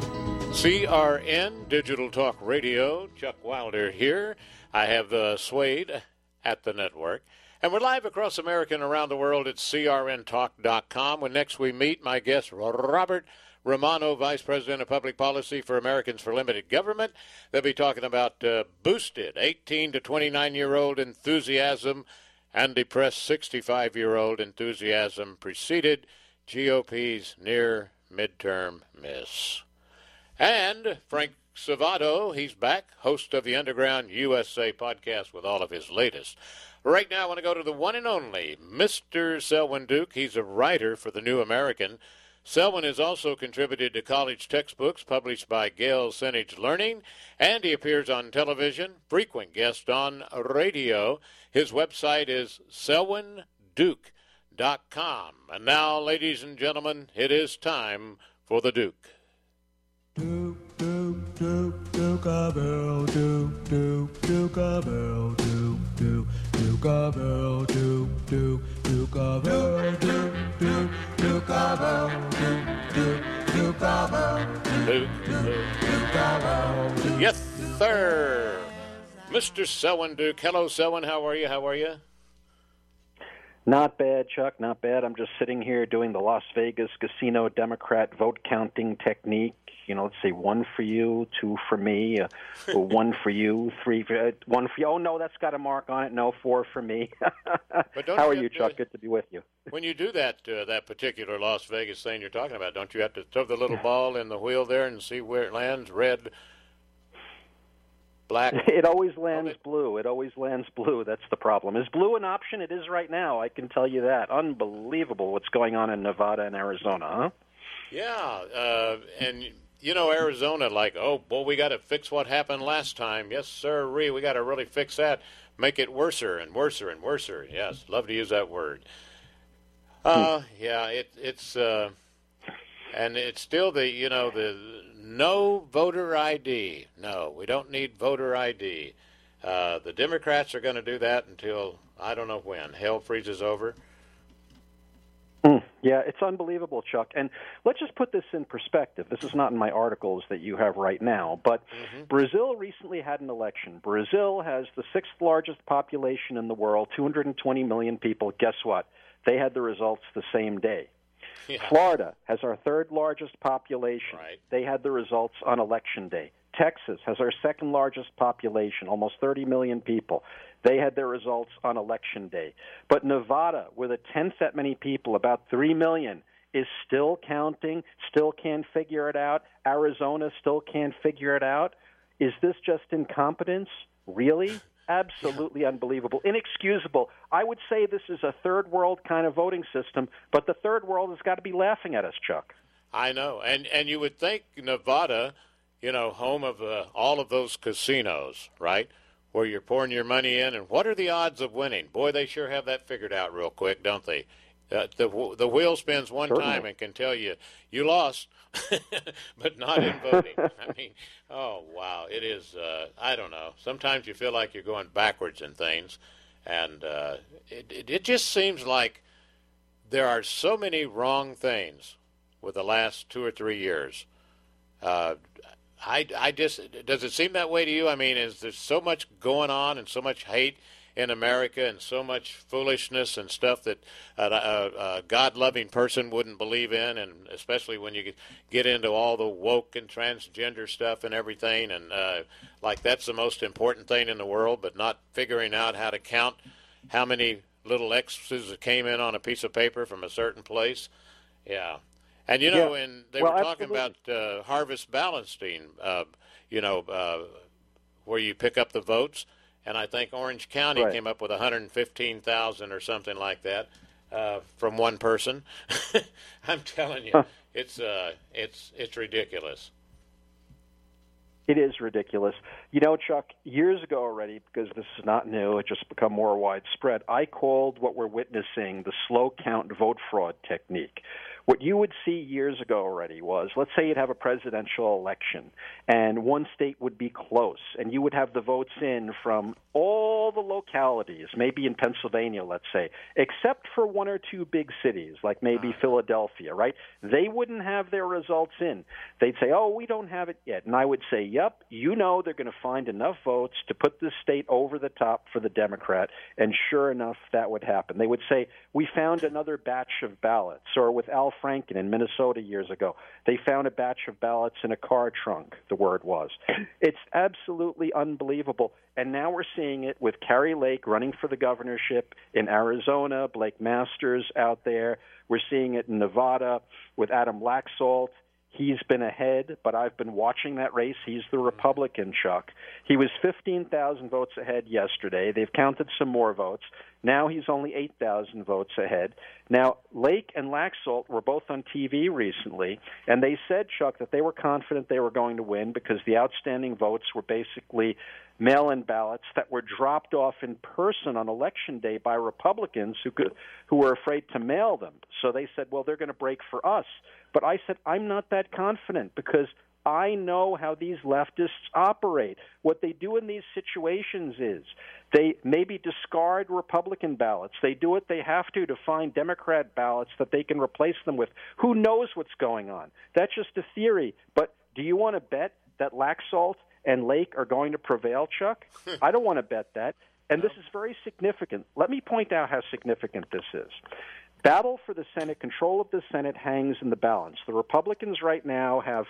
CRN Digital Talk Radio, Chuck Wilder here. I have Swade at the network. And we're live across America and around the world at crntalk.com. When next we meet, my guest, Robert Romano, Vice President of Public Policy for Americans for Limited Government. They'll be talking about boosted 18 to 29-year-old enthusiasm and depressed 65-year-old enthusiasm preceded GOP's near midterm miss. And Frank Savato, he's back, host of the Underground USA podcast with all of his latest. Right now, I want to go to the one and only Mr. Selwyn Duke. He's a writer for The New American. Selwyn has also contributed to college textbooks published by Gale Senage Learning, and he appears on television, frequent guest on radio. His website is selwynduke.com. And now, ladies and gentlemen, it is time for the Duke. Duke, Duke, Duke, Duke-a-bell, Duke, Duke, Duke-a-bell, Duke, Duke, Duke-a-bell, Duke, Duke, Duke-a-bell, Duke, Duke, Duke-a-bell, Duke, Duke, Duke-a-bell, Duke, Duke-a-bell. Yes, sir. Mr. Selwyn Duke. Hello, Selwyn. How are you? How are you? Not bad, Chuck, not bad. I'm just sitting here doing the Las Vegas Casino Democrat vote counting technique. Let's say 1 for you, 2 for me, 1 for you, 3 for 1 for you. Oh, no, that's got a mark on it. No, 4 for me. How are you, Chuck? Good to be with you. When you do that particular Las Vegas thing you're talking about, don't you have to throw the little ball in the wheel there and see where it lands? Red, black? It always lands blue. It always lands blue. That's the problem. Is blue an option? It is right now. I can tell you that. Unbelievable what's going on in Nevada and Arizona, huh? Yeah, and Arizona, like, oh, boy, we got to fix what happened last time. Yes, sir, we got to really fix that. Make it worser and worser and worser. Yes, love to use that word. It's and it's still the no voter ID. No, we don't need voter ID. The Democrats are going to do that until I don't know when. Hell freezes over. Yeah, it's unbelievable, Chuck. And let's just put this in perspective. This is not in my articles that you have right now, but Brazil recently had an election. Brazil has the sixth largest population in the world, 220 million people. Guess what? They had the results the same day. Yeah. Florida has our third largest population. Right. They had the results on election day. Texas has our second largest population, almost 30 million people. They had their results on election day. But Nevada, with a tenth that many people, about 3 million, is still counting, still can't figure it out. Arizona still can't figure it out. Is this just incompetence? Really? Absolutely unbelievable. Inexcusable. I would say this is a third world kind of voting system, but the third world has got to be laughing at us, Chuck. I know. And you would think Nevada, home of all of those casinos, right, where you're pouring your money in, and what are the odds of winning? Boy, they sure have that figured out real quick, don't they? The wheel spins one time and can tell you lost, but not in voting. I mean, oh, wow. It is, I don't know. Sometimes you feel like you're going backwards in things, and it just seems like there are so many wrong things with the last 2 or 3 years. I just, does it seem that way to you? I mean, is there so much going on and so much hate in America and so much foolishness and stuff that a God-loving person wouldn't believe in, and especially when you get into all the woke and transgender stuff and everything, and like that's the most important thing in the world, but not figuring out how to count how many little X's that came in on a piece of paper from a certain place. Yeah. And, and they were talking about harvest balancing, where you pick up the votes. And I think Orange County came up with 115,000 or something like that from one person. I'm telling you, it's ridiculous. It is ridiculous. Chuck, years ago already, because this is not new, it's just become more widespread, I called what we're witnessing the slow count vote fraud technique. What you would see years ago already was, let's say you'd have a presidential election, and one state would be close, and you would have the votes in from all the localities, maybe in Pennsylvania, let's say, except for one or two big cities, like maybe Philadelphia, right? They wouldn't have their results in. They'd say, oh, we don't have it yet. And I would say, yep, they're going to find enough votes to put this state over the top for the Democrat, and sure enough, that would happen. They would say, we found another batch of ballots, or with Al Franken in Minnesota years ago, they found a batch of ballots in a car trunk, the word was. It's absolutely unbelievable. And now we're seeing it with Kari Lake running for the governorship in Arizona, Blake Masters out there. We're seeing it in Nevada with Adam Laxalt. He's been ahead, but I've been watching that race. He's the Republican, Chuck. He was 15,000 votes ahead yesterday. They've counted some more votes. Now he's only 8,000 votes ahead. Now, Lake and Laxalt were both on TV recently, and they said, Chuck, that they were confident they were going to win because the outstanding votes were basically mail-in ballots that were dropped off in person on Election Day by Republicans who were afraid to mail them. So they said, well, they're going to break for us. But I said, I'm not that confident because I know how these leftists operate. What they do in these situations is they maybe discard Republican ballots. They do what they have to find Democrat ballots that they can replace them with. Who knows what's going on? That's just a theory. But do you want to bet that Laxalt and Lake are going to prevail, Chuck? I don't want to bet that. And this is very significant. Let me point out how significant this is. Battle for the Senate, control of the Senate hangs in the balance. The Republicans right now have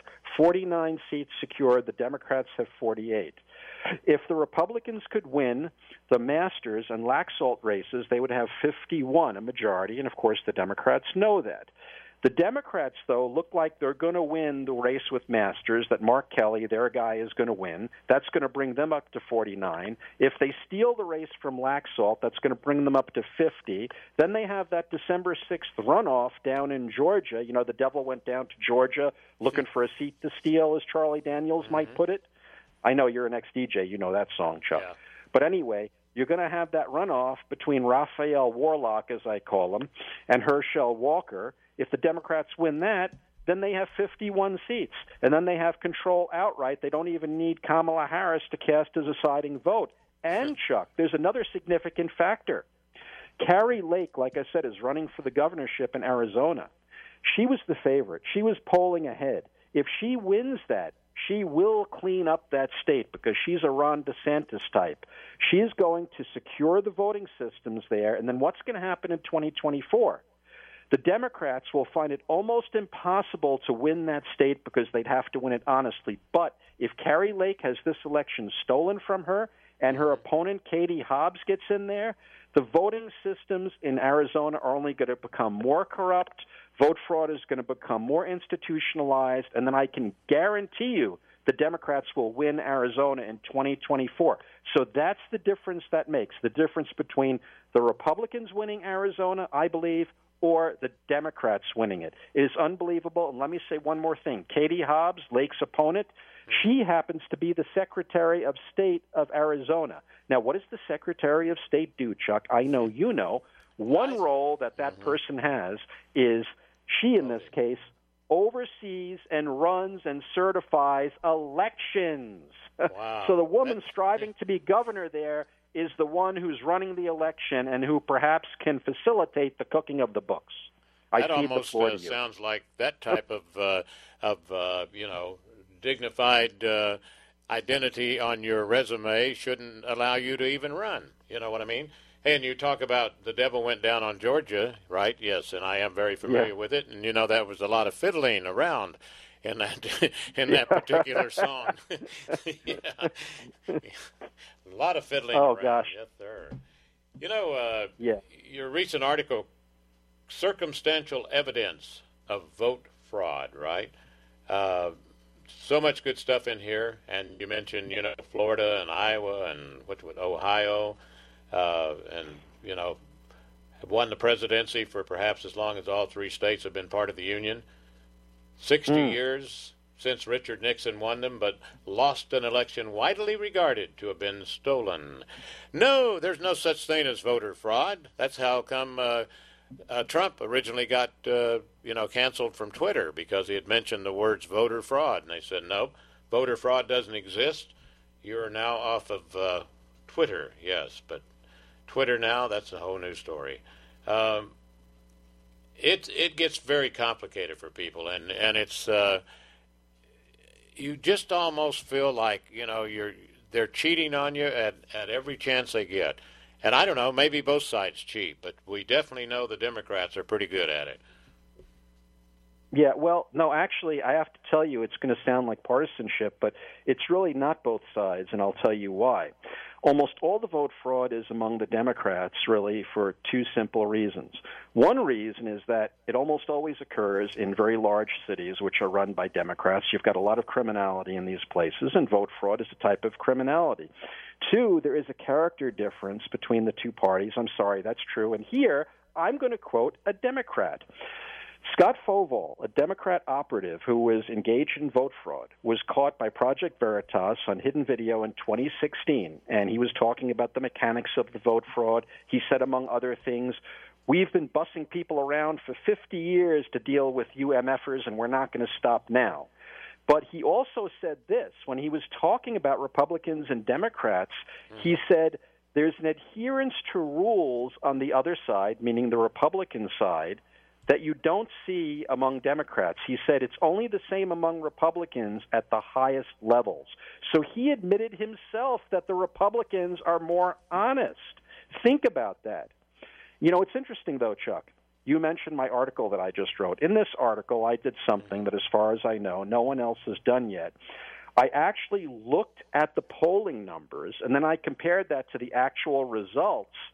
49 seats secured. The Democrats have 48. If the Republicans could win the Masters and Laxalt races, they would have 51, a majority, and of course the Democrats know that. The Democrats, though, look like they're going to win the race with Masters, that Mark Kelly, their guy, is going to win. That's going to bring them up to 49. If they steal the race from Laxalt, that's going to bring them up to 50. Then they have that December 6th runoff down in Georgia. You know, the devil went down to Georgia looking for a seat to steal, as Charlie Daniels might put it. I know you're an ex-DJ. You know that song, Chuck. Yeah. But anyway, you're going to have that runoff between Raphael Warnock, as I call him, and Herschel Walker. If the Democrats win that, then they have 51 seats. And then they have control outright. They don't even need Kamala Harris to cast a deciding vote. And, Chuck, there's another significant factor. Carrie Lake, like I said, is running for the governorship in Arizona. She was the favorite. She was polling ahead. If she wins that, she will clean up that state because she's a Ron DeSantis type. She's going to secure the voting systems there. And then what's going to happen in 2024? The Democrats will find it almost impossible to win that state because they'd have to win it honestly. But if Carrie Lake has this election stolen from her and her opponent, Katie Hobbs, gets in there, the voting systems in Arizona are only going to become more corrupt. Vote fraud is going to become more institutionalized. And then I can guarantee you the Democrats will win Arizona in 2024. So that's the difference that makes, the difference between the Republicans winning Arizona, I believe, or the Democrats winning it. It is unbelievable. And let me say one more thing. Katie Hobbs, Lake's opponent, she happens to be the Secretary of State of Arizona. Now, what does the Secretary of State do, Chuck? I know you know. One role that person has is she, in this case, oversees and runs and certifies elections. Wow. So the woman striving to be governor there is the one who's running the election and who perhaps can facilitate the cooking of the books. That almost sounds like that type of dignified identity on your resume shouldn't allow you to even run. You know what I mean? And you talk about the devil went down on Georgia, right? Yes, and I am very familiar with it. And, you know, that was a lot of fiddling around in that particular song. A lot of fiddling around. Oh, gosh. Yes, sir. You know, your recent article, Circumstantial Evidence of Vote Fraud, right? So much good stuff in here. And you mentioned, you know, Florida and Iowa and Ohio. And, you know, have won the presidency for perhaps as long as all three states have been part of the Union. 60 years since Richard Nixon won them, but lost an election widely regarded to have been stolen. No, there's no such thing as voter fraud. That's how come Trump originally got, canceled from Twitter because he had mentioned the words voter fraud. And they said, nope, voter fraud doesn't exist. You're now off of Twitter, yes, but Twitter now, that's a whole new story. It gets very complicated for people, and it's you just almost feel like, you know, they're cheating on you at every chance they get. And I don't know, maybe both sides cheat, but we definitely know the Democrats are pretty good at it. Yeah, well, no, actually, I have to tell you, it's going to sound like partisanship, but it's really not both sides, and I'll tell you why. Almost all the vote fraud is among the Democrats, really, for two simple reasons. One reason is that it almost always occurs in very large cities, which are run by Democrats. You've got a lot of criminality in these places, and vote fraud is a type of criminality. Two, there is a character difference between the two parties. I'm sorry, that's true. And here, I'm going to quote a Democrat. Scott Foval, a Democrat operative who was engaged in vote fraud, was caught by Project Veritas on hidden video in 2016, and he was talking about the mechanics of the vote fraud. He said, among other things, we've been bussing people around for 50 years to deal with you MFers, and we're not going to stop now. But he also said this, when he was talking about Republicans and Democrats, he said, there's an adherence to rules on the other side, meaning the Republican side, that you don't see among Democrats. He said it's only the same among Republicans at the highest levels. So he admitted himself that the Republicans are more honest. Think about that. You know, it's interesting, though, Chuck. You mentioned my article that I just wrote. In this article, I did something that, as far as I know, no one else has done yet. I actually looked at the polling numbers, and then I compared that to the actual results.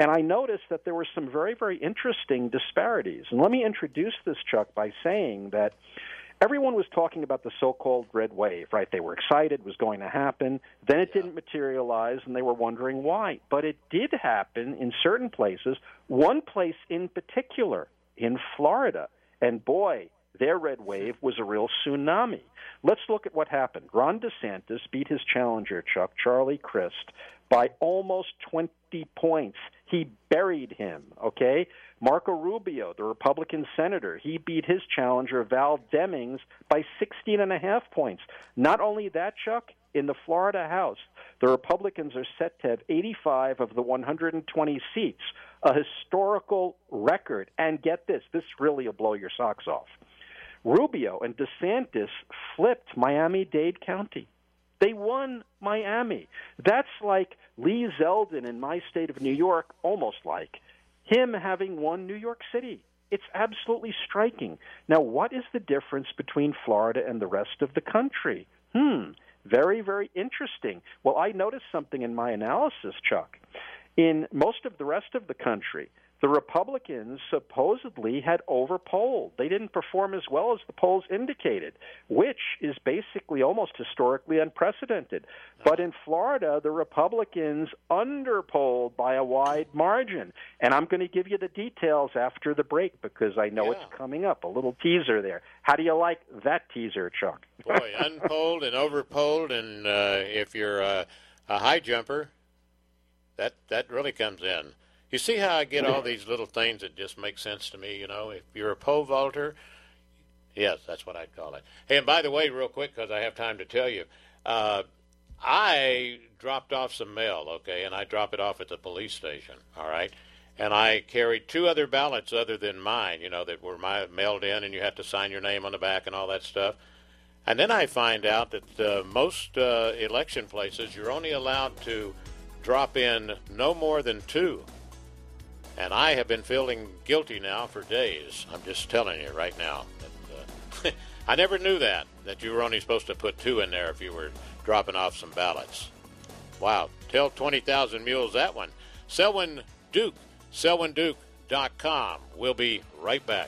And I noticed that there were some very, very interesting disparities. And let me introduce this, Chuck, by saying that everyone was talking about the so-called red wave, right? They were excited it was going to happen. Then it didn't materialize, and they were wondering why. But it did happen in certain places, one place in particular, in Florida. And boy, their red wave was a real tsunami. Let's look at what happened. Ron DeSantis beat his challenger, Chuck, Charlie Crist, by almost 20 points. He buried him, okay? Marco Rubio, the Republican senator, he beat his challenger, Val Demings, by 16.5 points. Not only that, Chuck, in the Florida House, the Republicans are set to have 85 of the 120 seats, a historical record. And get this really will blow your socks off. Rubio and DeSantis flipped Miami-Dade County. They won Miami. That's like Lee Zeldin in my state of New York, almost like him having won New York City. It's absolutely striking. Now, what is the difference between Florida and the rest of the country? Very, very interesting. Well, I noticed something in my analysis, Chuck. In most of the rest of the country, the Republicans supposedly had overpolled. They didn't perform as well as the polls indicated, which is basically almost historically unprecedented. But in Florida, the Republicans underpolled by a wide margin. And I'm going to give you the details after the break because I know it's coming up, a little teaser there. How do you like that teaser, Chuck? Boy, unpolled and overpolled, and if you're a high jumper, that really comes in. You see how I get all these little things that just make sense to me, you know? If you're a pole vaulter, yes, that's what I'd call it. Hey, and by the way, real quick, because I have time to tell you, I dropped off some mail, okay, and I drop it off at the police station, all right? And I carried 2 other ballots other than mine, you know, that were mailed in, and you have to sign your name on the back and all that stuff. And then I find out that most election places, you're only allowed to drop in no more than 2. And I have been feeling guilty now for days. I'm just telling you right now. That, I never knew that you were only supposed to put 2 in there if you were dropping off some ballots. Wow. Tell 20,000 Mules that one. Selwyn Duke, selwynduke.com. We'll be right back.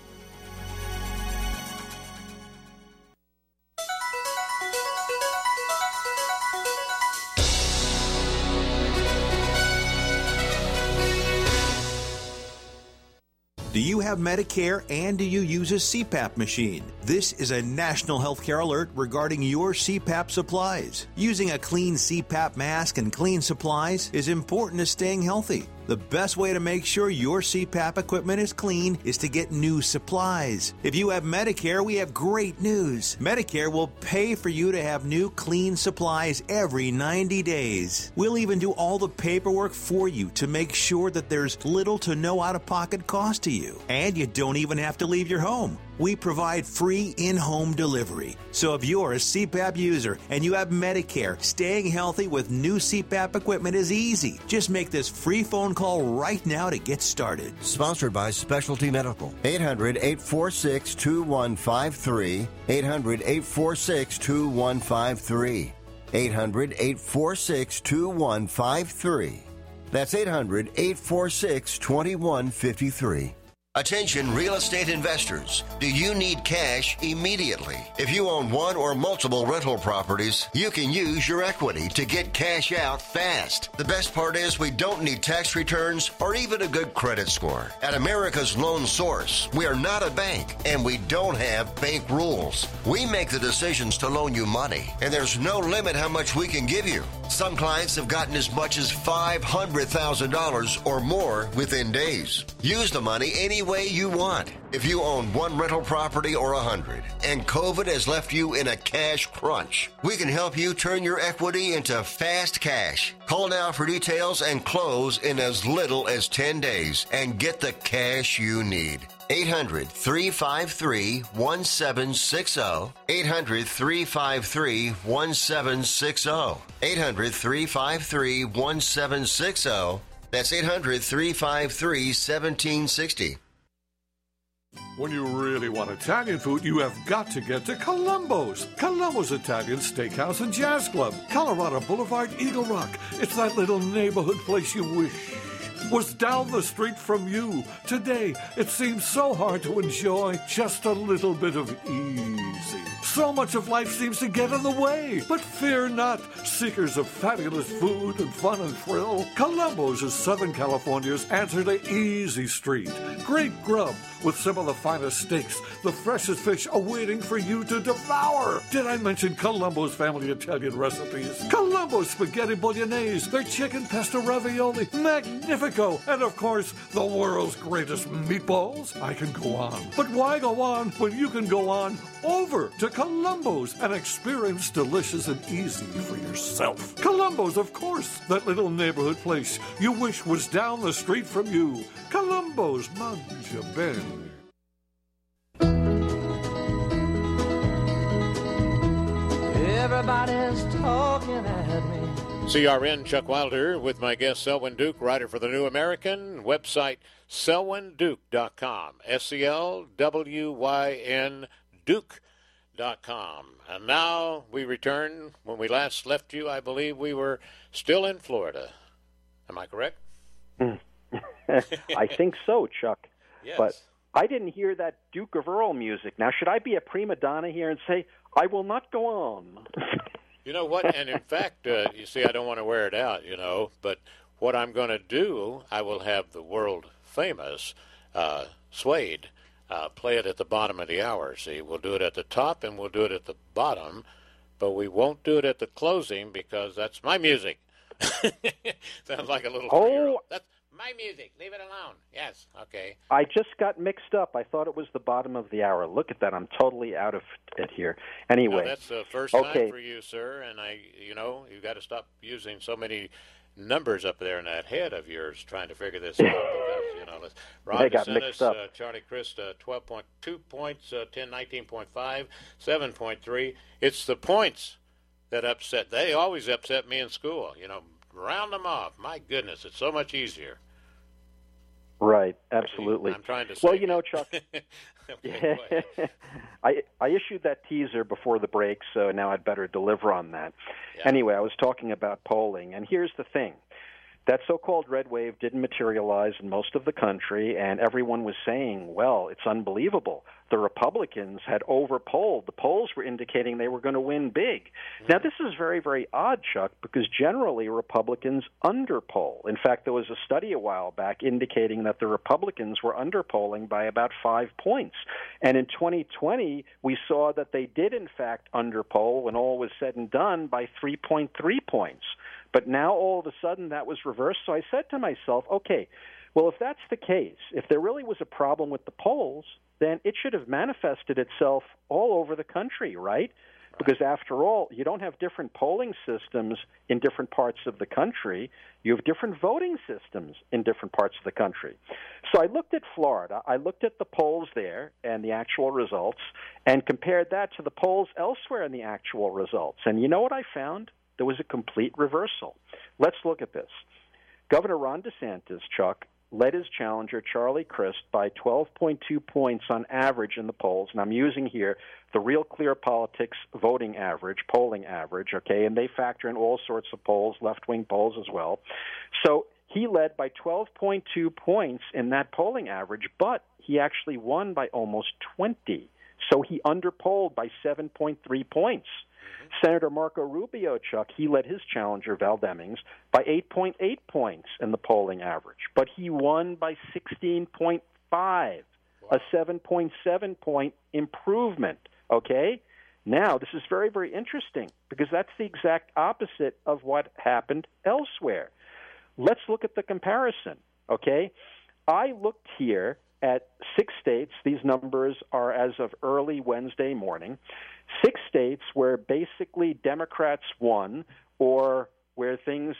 Do you have Medicare and do you use a CPAP machine? This is a national healthcare alert regarding your CPAP supplies. Using a clean CPAP mask and clean supplies is important to staying healthy. The best way to make sure your CPAP equipment is clean is to get new supplies. If you have Medicare, we have great news. Medicare will pay for you to have new clean supplies every 90 days. We'll even do all the paperwork for you to make sure that there's little to no out-of-pocket cost to you. And you don't even have to leave your home. We provide free in-home delivery. So if you're a CPAP user and you have Medicare, staying healthy with new CPAP equipment is easy. Just make this free phone call right now to get started. Sponsored by Specialty Medical. 800-846-2153. 800-846-2153. 800-846-2153. That's 800-846-2153. Attention real estate investors. Do you need cash immediately? If you own one or multiple rental properties, you can use your equity to get cash out fast. The best part is we don't need tax returns or even a good credit score. At America's Loan Source, we are not a bank and we don't have bank rules. We make the decisions to loan you money, and there's no limit how much we can give you. Some clients have gotten as much as $500,000 or more within days. Use the money any way you want. If you own one rental property or 100 and COVID has left you in a cash crunch, we can help you turn your equity into fast cash. Call now for details and close in as little as 10 days and get the cash you need. 800-353-1760. 800-353-1760. 800-353-1760. That's 800-353-1760. When you really want Italian food, you have got to get to Columbo's. Columbo's Italian Steakhouse and Jazz Club, Colorado Boulevard, Eagle Rock. It's that little neighborhood place you wish was down the street from you. Today, it seems so hard to enjoy just a little bit of easy. So much of life seems to get in the way. But fear not, seekers of fabulous food and fun and thrill. Columbo's is Southern California's answer to Easy Street. Great grub with some of the finest steaks, the freshest fish awaiting for you to devour. Did I mention Columbo's family Italian recipes? Columbo's spaghetti bolognese, their chicken pesto ravioli, magnifico, and of course, the world's greatest meatballs. I can go on. But why go on when you can go on over to Columbo's and experience delicious and easy for yourself? Columbo's, of course, that little neighborhood place you wish was down the street from you. Columbo's, mangia bene. Everybody's talking at me. CRN Chuck Wilder with my guest Selwyn Duke, writer for The New American. Website selwynduke.com. SELWYN Duke.com. And now we return. When we last left you, I believe we were still in Florida. Am I correct? I think so, Chuck. Yes. But I didn't hear that Duke of Earl music. Now, should I be a prima donna here and say, I will not go on? You know what? And in fact, you see, I don't want to wear it out, but what I'm going to do, I will have the world famous Suede play it at the bottom of the hour. See, we'll do it at the top and we'll do it at the bottom, but we won't do it at the closing because that's my music. Sounds like a little 3-year-old. That's my music. Leave it alone. Yes. Okay. I just got mixed up. I thought it was the bottom of the hour. Look at that. I'm totally out of it here. Anyway. No, that's the first time for you, sir. And you've got to stop using so many numbers up there in that head of yours trying to figure this out. Because, Ron they got mixed up. Charlie Crist, 12.2 points, 10, 19.5, 7.3. It's the points that upset. They always upset me in school. Round them off. My goodness, it's so much easier. Right, absolutely. I'm trying to say. Well, Chuck, I issued that teaser before the break, so now I'd better deliver on that. Yeah. Anyway, I was talking about polling, and here's the thing. That so-called red wave didn't materialize in most of the country, and everyone was saying, well, it's unbelievable. The Republicans had overpolled. The polls were indicating they were going to win big. Mm-hmm. Now, this is very, very odd, Chuck, because generally Republicans underpoll. In fact, there was a study a while back indicating that the Republicans were underpolling by about 5 points. And in 2020, we saw that they did, in fact, underpoll, when all was said and done, by 3.3 points. But now, all of a sudden, that was reversed. So I said to myself, okay, well, if that's the case, if there really was a problem with the polls, then it should have manifested itself all over the country, right? Because after all, you don't have different polling systems in different parts of the country. You have different voting systems in different parts of the country. So I looked at Florida. I looked at the polls there and the actual results and compared that to the polls elsewhere and the actual results. And you know what I found? There was a complete reversal. Let's look at this. Governor Ron DeSantis, Chuck, led his challenger, Charlie Crist, by 12.2 points on average in the polls. And I'm using here the Real Clear Politics voting average, polling average, okay? And they factor in all sorts of polls, left-wing polls as well. So he led by 12.2 points in that polling average, but he actually won by almost 20. So he underpolled by 7.3 points. Senator Marco Rubio, Chuck, he led his challenger, Val Demings, by 8.8 points in the polling average. But he won by 16.5, a 7.7-point improvement, okay? Now, this is very, very interesting because that's the exact opposite of what happened elsewhere. Let's look at the comparison, okay? I looked here at 6 states. These numbers are as of early Wednesday morning. 6 states where basically Democrats won, or where things,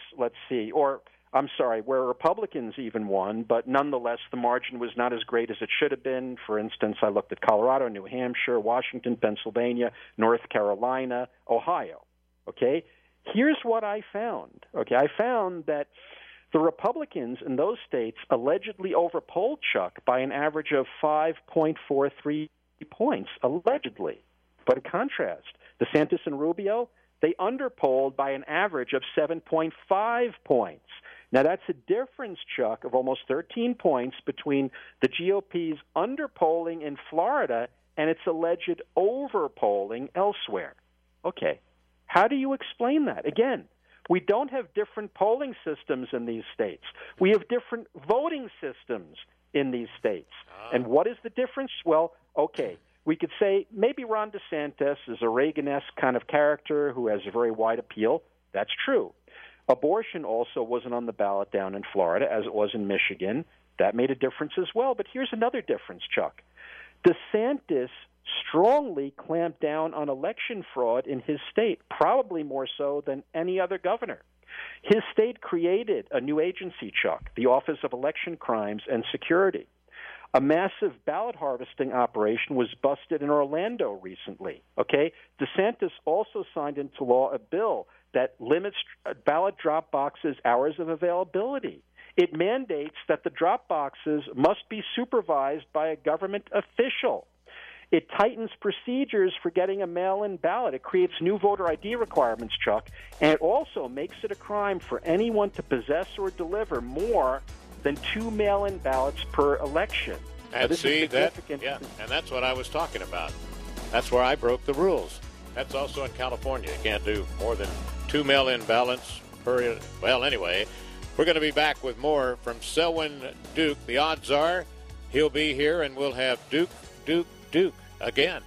where Republicans even won, but nonetheless the margin was not as great as it should have been. For instance, I looked at Colorado, New Hampshire, Washington, Pennsylvania, North Carolina, Ohio. Okay? Here's what I found. Okay, I found that the Republicans in those states allegedly overpolled Chuck by an average of 5.43 points, allegedly. But in contrast, DeSantis and Rubio, they underpolled by an average of 7.5 points. Now, that's a difference, Chuck, of almost 13 points between the GOP's underpolling in Florida and its alleged overpolling elsewhere. Okay, how do you explain that? Again, we don't have different polling systems in these states. We have different voting systems in these states. And what is the difference? Well, okay, we could say maybe Ron DeSantis is a Reagan-esque kind of character who has a very wide appeal. That's true. Abortion also wasn't on the ballot down in Florida, as it was in Michigan. That made a difference as well. But here's another difference, Chuck. DeSantis strongly clamped down on election fraud in his state, probably more so than any other governor. His state created a new agency, Chuck, the Office of Election Crimes and Security. A massive ballot harvesting operation was busted in Orlando recently. Okay, DeSantis also signed into law a bill that limits ballot drop boxes' hours of availability. It mandates that the drop boxes must be supervised by a government official. It tightens procedures for getting a mail-in ballot. It creates new voter ID requirements, Chuck, and it also makes it a crime for anyone to possess or deliver more than 2 mail-in ballots per election. And see that, yeah, and that's what I was talking about. That's where I broke the rules. That's also in California. You can't do more than 2 mail-in ballots per. Well, anyway, we're going to be back with more from Selwyn Duke. The odds are he'll be here, and we'll have Duke again.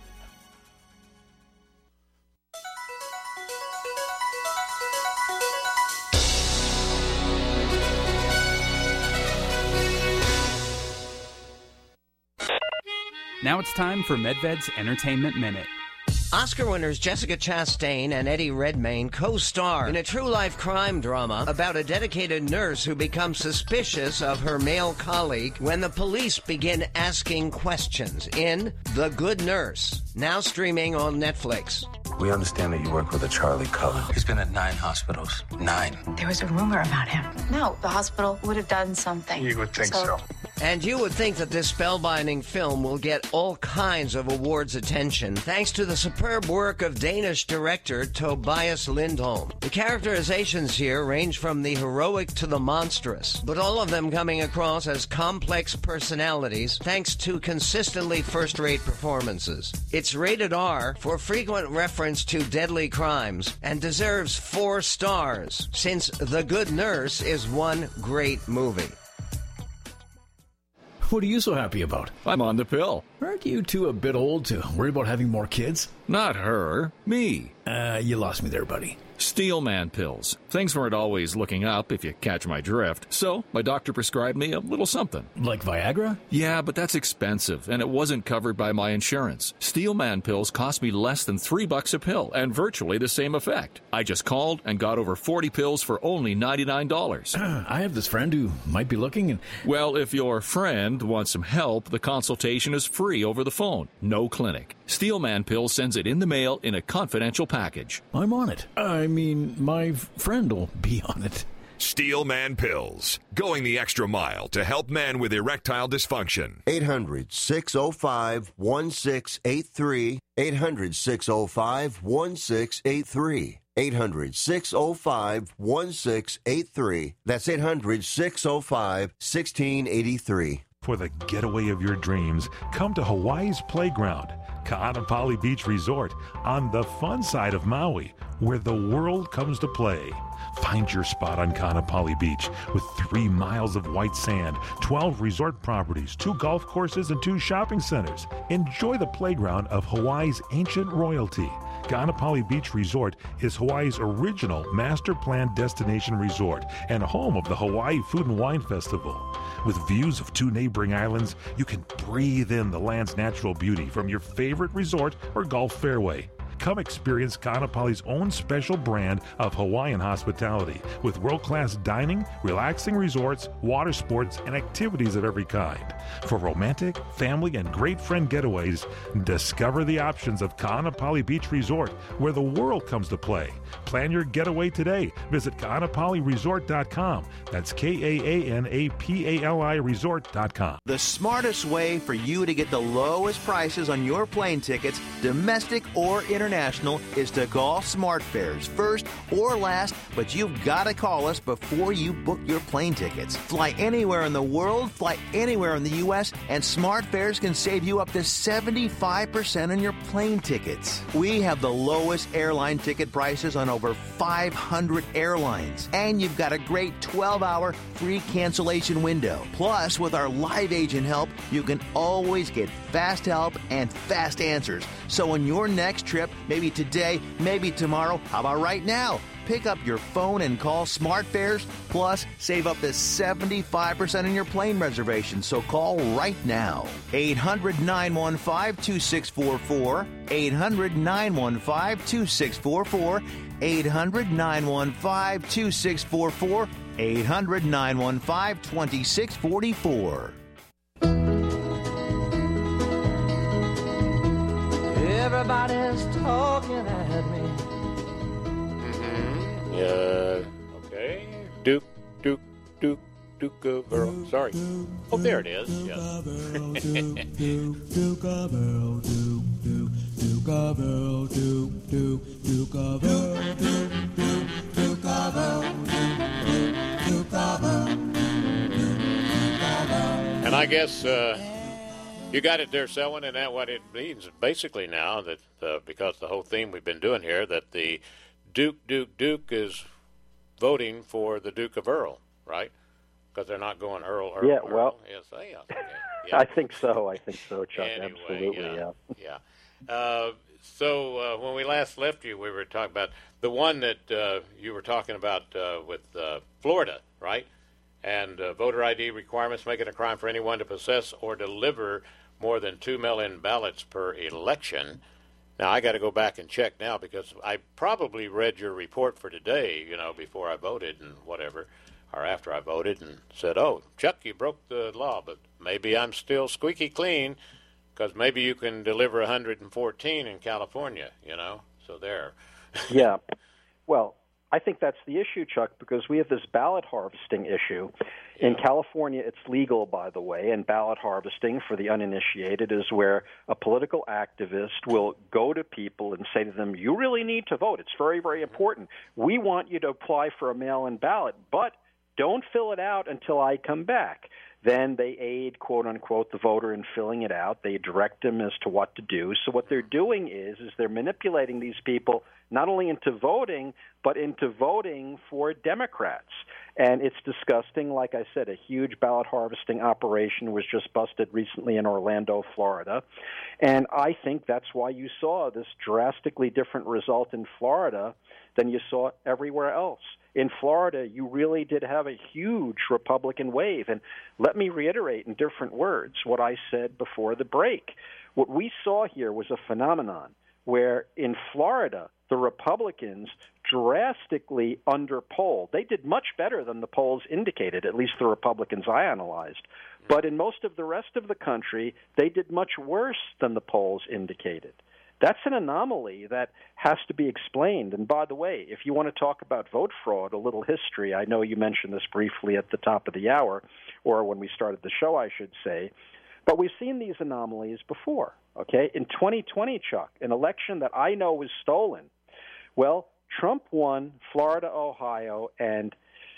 Now it's time for Medved's Entertainment Minute. Oscar winners Jessica Chastain and Eddie Redmayne co-star in a true-life crime drama about a dedicated nurse who becomes suspicious of her male colleague when the police begin asking questions in The Good Nurse, now streaming on Netflix. We understand that you work with a Charlie Cullen. He's been at 9 hospitals. 9. There was a rumor about him. No, the hospital would have done something. You would think so. And you would think that this spellbinding film will get all kinds of awards attention thanks to the superb work of Danish director Tobias Lindholm. The characterizations here range from the heroic to the monstrous, but all of them coming across as complex personalities thanks to consistently first-rate performances. It's rated R for frequent reference to deadly crimes and deserves 4 stars since The Good Nurse is one great movie. What are you so happy about? I'm on the pill. Aren't you two a bit old to worry about having more kids? Not her, me. You lost me there, buddy. Steelman pills. Things weren't always looking up, if you catch my drift. So, my doctor prescribed me a little something. Like Viagra? Yeah, but that's expensive, and it wasn't covered by my insurance. Steelman pills cost me less than $3 a pill, and virtually the same effect. I just called and got over 40 pills for only $99. I have this friend who might be looking and... Well, if your friend wants some help, the consultation is free over the phone. No clinic. Steelman Pills sends it in the mail in a confidential package. I'm on it. I mean, my friend will be on it. Steelman Pills, going the extra mile to help men with erectile dysfunction. 800-605-1683. 800-605-1683. 800-605-1683. That's 800-605-1683. For the getaway of your dreams, come to Hawaii's Playground, Ka'anapali Beach Resort, on the fun side of Maui, where the world comes to play. Find your spot on Ka'anapali Beach with 3 miles of white sand, 12 resort properties, 2 golf courses, and 2 shopping centers. Enjoy the playground of Hawaii's ancient royalty. Ka'anapali Beach Resort is Hawaii's original master plan destination resort and home of the Hawaii Food and Wine Festival. With views of 2 neighboring islands, you can breathe in the land's natural beauty from your favorite resort or golf fairway. Come experience Ka'anapali's own special brand of Hawaiian hospitality with world-class dining, relaxing resorts, water sports, and activities of every kind. For romantic, family, and great friend getaways, discover the options of Ka'anapali Beach Resort, where the world comes to play. Plan your getaway today. Visit Ka'anapaliResort.com. That's KAANAPALI Resort.com. The smartest way for you to get the lowest prices on your plane tickets, domestic or international, international is to call SmartFares first or last, but you've got to call us before you book your plane tickets. Fly anywhere in the world, fly anywhere in the U.S., and SmartFares can save you up to 75% on your plane tickets. We have the lowest airline ticket prices on over 500 airlines, and you've got a great 12-hour free cancellation window. Plus, with our live agent help, you can always get fast help and fast answers. So on your next trip, maybe today, maybe tomorrow, how about right now? Pick up your phone and call SmartFares, plus save up to 75% on your plane reservation. So call right now. 800-915-2644. 800-915-2644. 800-915-2644. 800-915-2644. Everybody's talking at me. Okay. Duke of Earl. Sorry. Oh, there it is. Yes. Duke of Earl, Duke of Earl, Duke of Earl, Duke of Earl, Duke of Earl. And I guess you got it there, Selwyn, and that what it means basically now that because the whole theme we've been doing here that the Duke is voting for the Duke of Earl, right? Because they're not going Earl. Yeah, Earl. well, Yes, they are. Okay. Yeah. I think so, Chuck. Anyway, absolutely, yeah. So when we last left you, we were talking about the one that you were talking about with Florida, right? And voter ID requirements make it a crime for anyone to possess or deliver more than 2 mail-in ballots per election. Now, I got to go back and check now because I probably read your report for today, before I voted and whatever, or after I voted and said, oh, Chuck, you broke the law, but maybe I'm still squeaky clean because maybe you can deliver 114 in California, so there. Yeah. Well, I think that's the issue, Chuck, because we have this ballot harvesting issue. In California, it's legal, by the way, and ballot harvesting, for the uninitiated, is where a political activist will go to people and say to them, you really need to vote. It's very, very important. We want you to apply for a mail-in ballot, but don't fill it out until I come back. Then they aid, quote unquote, the voter in filling it out. They direct them as to what to do. So what they're doing is they're manipulating these people not only into voting, but into voting for Democrats. And it's disgusting. Like I said, a huge ballot harvesting operation was just busted recently in Orlando, Florida. And I think that's why you saw this drastically different result in Florida than you saw everywhere else. In Florida, you really did have a huge Republican wave. And let me reiterate in different words what I said before the break. What we saw here was a phenomenon where in Florida, the Republicans drastically underpolled. They did much better than the polls indicated, at least the Republicans I analyzed. But in most of the rest of the country, they did much worse than the polls indicated. That's an anomaly that has to be explained. And by the way, if you want to talk about vote fraud, a little history, I know you mentioned this briefly at the top of the hour, or when we started the show, I should say, but we've seen these anomalies before, okay? In 2020, Chuck, an election that I know was stolen, well, Trump won Florida, Ohio, and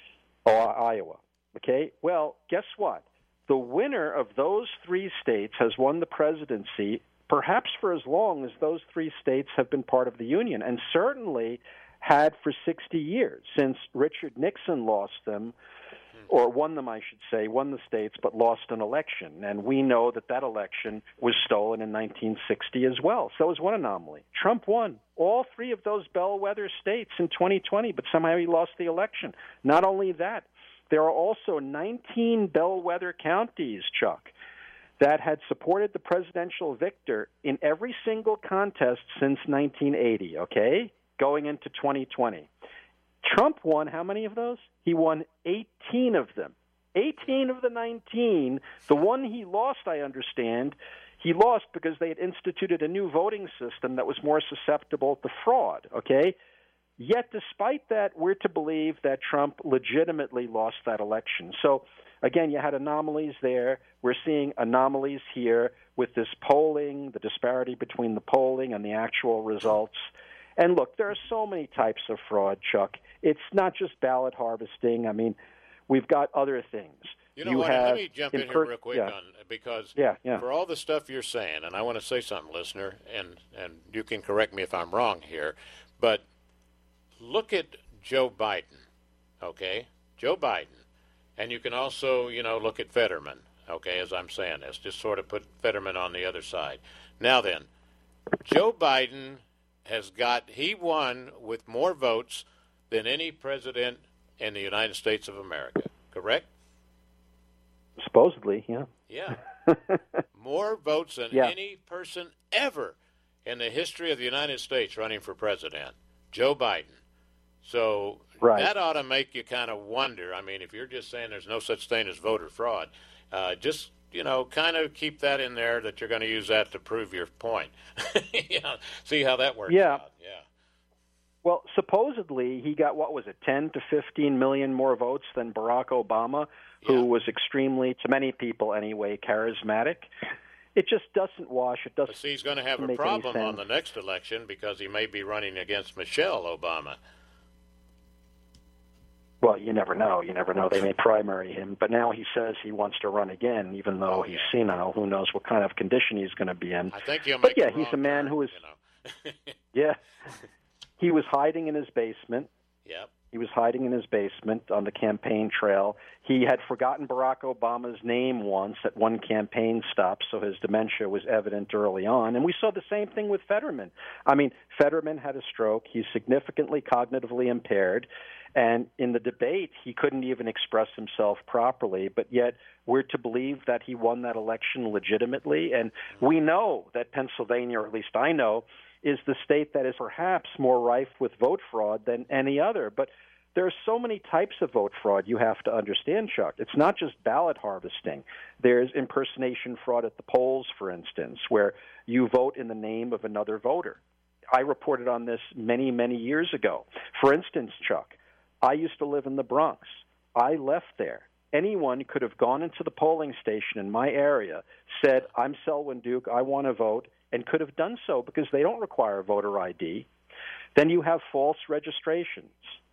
Iowa, okay? Well, guess what? The winner of those three states has won the presidency perhaps for as long as those three states have been part of the Union, and certainly had for 60 years, since Richard Nixon lost them, or won them, I should say, won the states, but lost an election. And we know that that election was stolen in 1960 as well. So it was one anomaly. Trump won all three of those bellwether states in 2020, but somehow he lost the election. Not only that, there are also 19 bellwether counties, Chuck, that had supported the presidential victor in every single contest since 1980, okay, going into 2020. Trump won how many of those? He won 18 of them. 18 of the 19. The one he lost, I understand, he lost because they had instituted a new voting system that was more susceptible to fraud, okay? Yet, despite that, we're to believe that Trump legitimately lost that election. So, again, you had anomalies there. We're seeing anomalies here with this polling, the disparity between the polling and the actual results. And look, there are so many types of fraud, Chuck. It's not just ballot harvesting. I mean, we've got other things. You know what? Let me jump in here real quick because yeah. For all the stuff you're saying, and I want to say something, listener, and you can correct me if I'm wrong here, but look at Joe Biden, okay? Joe Biden. And you can also, look at Fetterman, okay, as I'm saying this. Just sort of put Fetterman on the other side. Now then, Joe Biden he won with more votes than any president in the United States of America, correct? Supposedly, yeah. Yeah. More votes than any person ever in the history of the United States running for president. Joe Biden. So that ought to make you kind of wonder. I mean, if you're just saying there's no such thing as voter fraud, just, kind of keep that in there that you're going to use that to prove your point. See how that works out. Yeah. Well, supposedly he got, 10 to 15 million more votes than Barack Obama, who was extremely, to many people anyway, charismatic. It just doesn't wash. It doesn't. See, he's going to have a problem on the next election because he may be running against Michelle Obama. Well, you never know. You never know. They may primary him. But now he says he wants to run again, even though he's senile. Who knows what kind of condition he's going to be in. I think he'll make he's a man who is... yeah. He was hiding in his basement. Yep. He was hiding in his basement on the campaign trail. He had forgotten Barack Obama's name once at one campaign stop, so his dementia was evident early on. And we saw the same thing with Fetterman. I mean, Fetterman had a stroke. He's significantly cognitively impaired. And in the debate, he couldn't even express himself properly, but yet we're to believe that he won that election legitimately. And we know that Pennsylvania, or at least I know, is the state that is perhaps more rife with vote fraud than any other. But there are so many types of vote fraud you have to understand, Chuck. It's not just ballot harvesting. There's impersonation fraud at the polls, for instance, where you vote in the name of another voter. I reported on this many, many years ago. For instance, Chuck, I used to live in the Bronx. I left there. Anyone could have gone into the polling station in my area, said, I'm Selwyn Duke, I want to vote, and could have done so because they don't require voter ID. Then you have false registrations.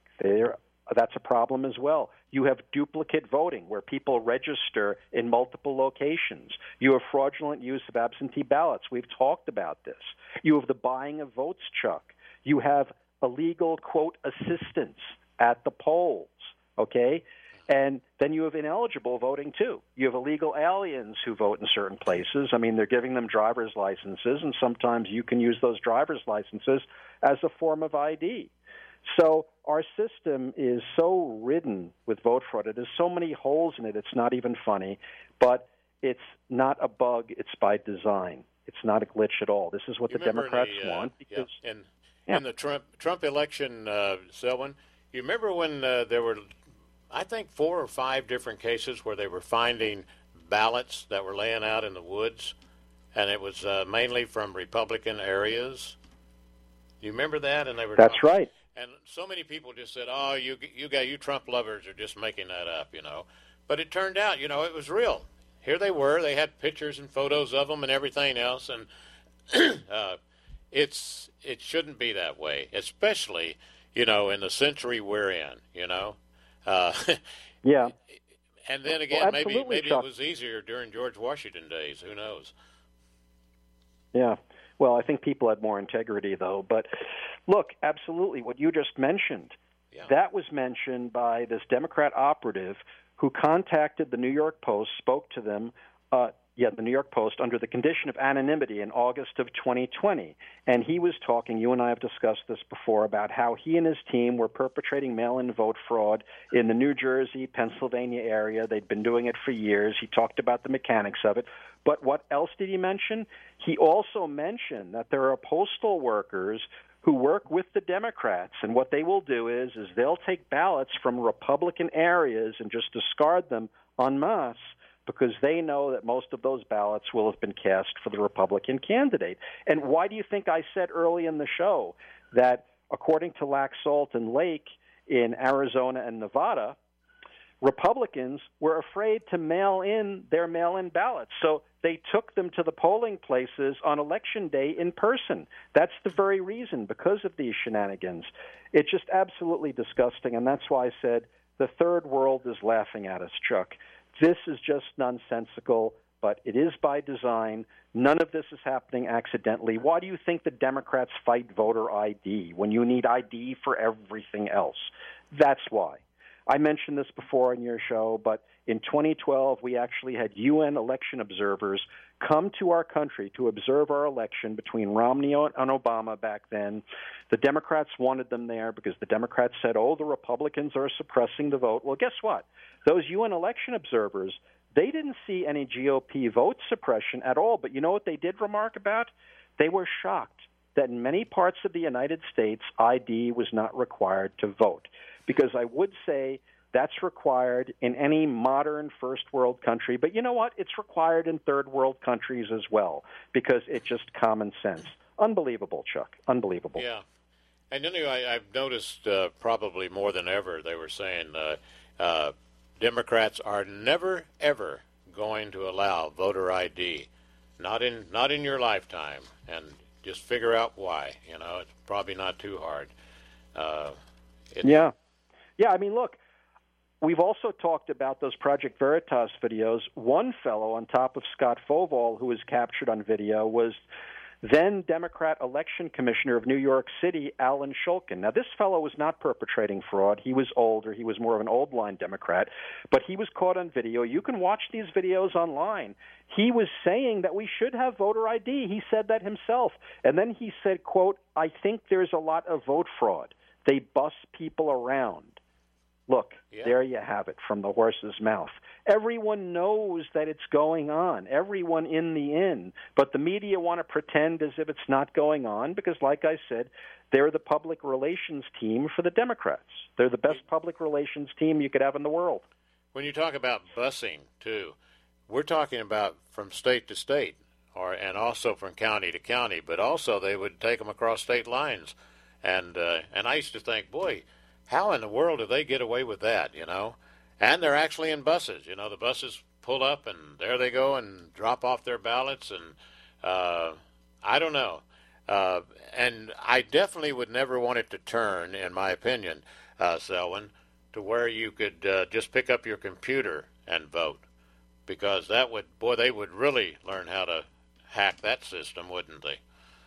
That's a problem as well. You have duplicate voting where people register in multiple locations. You have fraudulent use of absentee ballots. We've talked about this. You have the buying of votes, Chuck. You have illegal, quote, assistance at the polls, okay? And then you have ineligible voting, too. You have illegal aliens who vote in certain places. I mean, they're giving them driver's licenses, and sometimes you can use those driver's licenses as a form of ID. So our system is so ridden with vote fraud. It has so many holes in it, it's not even funny. But it's not a bug. It's by design. It's not a glitch at all. This is what the Democrats want. Because, in the Trump election, Selwyn, you remember when there were, I think, 4 or 5 different cases where they were finding ballots that were laying out in the woods, and it was mainly from Republican areas? You remember that? And they were That's right. And so many people just said, "Oh, you Trump lovers are just making that up," But it turned out, it was real. Here they were. They had pictures and photos of them and everything else, and it shouldn't be that way, especially in the century we're in. Yeah. And then again, well, maybe Chuck. It was easier during George Washington days. Who knows? Yeah. Well, I think people had more integrity, though. But look, absolutely, what you just mentioned, that was mentioned by this Democrat operative who contacted the New York Post, spoke to them, the New York Post, under the condition of anonymity in August of 2020. And he was talking, you and I have discussed this before, about how he and his team were perpetrating mail-in vote fraud in the New Jersey, Pennsylvania area. They'd been doing it for years. He talked about the mechanics of it. But what else did he mention? He also mentioned that there are postal workers who work with the Democrats, and what they will do is they'll take ballots from Republican areas and just discard them en masse because they know that most of those ballots will have been cast for the Republican candidate. And why do you think I said early in the show that according to Laxalt and Lake in Arizona and Nevada, Republicans were afraid to mail in their mail-in ballots, so they took them to the polling places on Election Day in person. That's the very reason, because of these shenanigans. It's just absolutely disgusting, and that's why I said the third world is laughing at us, Chuck. This is just nonsensical, but it is by design. None of this is happening accidentally. Why do you think the Democrats fight voter ID when you need ID for everything else? That's why. I mentioned this before on your show, but in 2012, we actually had UN election observers come to our country to observe our election between Romney and Obama back then. The Democrats wanted them there because the Democrats said, oh, the Republicans are suppressing the vote. Well, guess what? Those UN election observers, they didn't see any GOP vote suppression at all. But you know what they did remark about? They were shocked that in many parts of the United States, ID was not required to vote. Because I would say that's required in any modern first world country. But you know what? It's required in third world countries as well, because it's just common sense. Unbelievable, Chuck. Unbelievable. Yeah. And anyway, I've noticed probably more than ever, they were saying Democrats are never, ever going to allow voter ID. Not in your lifetime. And just figure out why. You know, it's probably not too hard. Yeah. Yeah, I mean, look, we've also talked about those Project Veritas videos. One fellow on top of Scott Foval, who was captured on video, was then Democrat election commissioner of New York City, Alan Shulkin. Now, this fellow was not perpetrating fraud. He was older. He was more of an old-line Democrat. But he was caught on video. You can watch these videos online. He was saying that we should have voter ID. He said that himself. And then he said, quote, I think there's a lot of vote fraud. They bus people around. Look, There you have it from the horse's mouth. Everyone knows that it's going on, everyone in the inn, but the media want to pretend as if it's not going on because, like I said, they're the public relations team for the Democrats. They're the best public relations team you could have in the world. When you talk about busing, too, we're talking about from state to state and also from county to county, but also they would take them across state lines. And I used to think, boy, how in the world do they get away with that, you know? And they're actually in buses. You know, the buses pull up, and there they go and drop off their ballots. And I don't know. And I definitely would never want it to turn, in my opinion, Selwyn, to where you could just pick up your computer and vote. Because that would, boy, they would really learn how to hack that system, wouldn't they?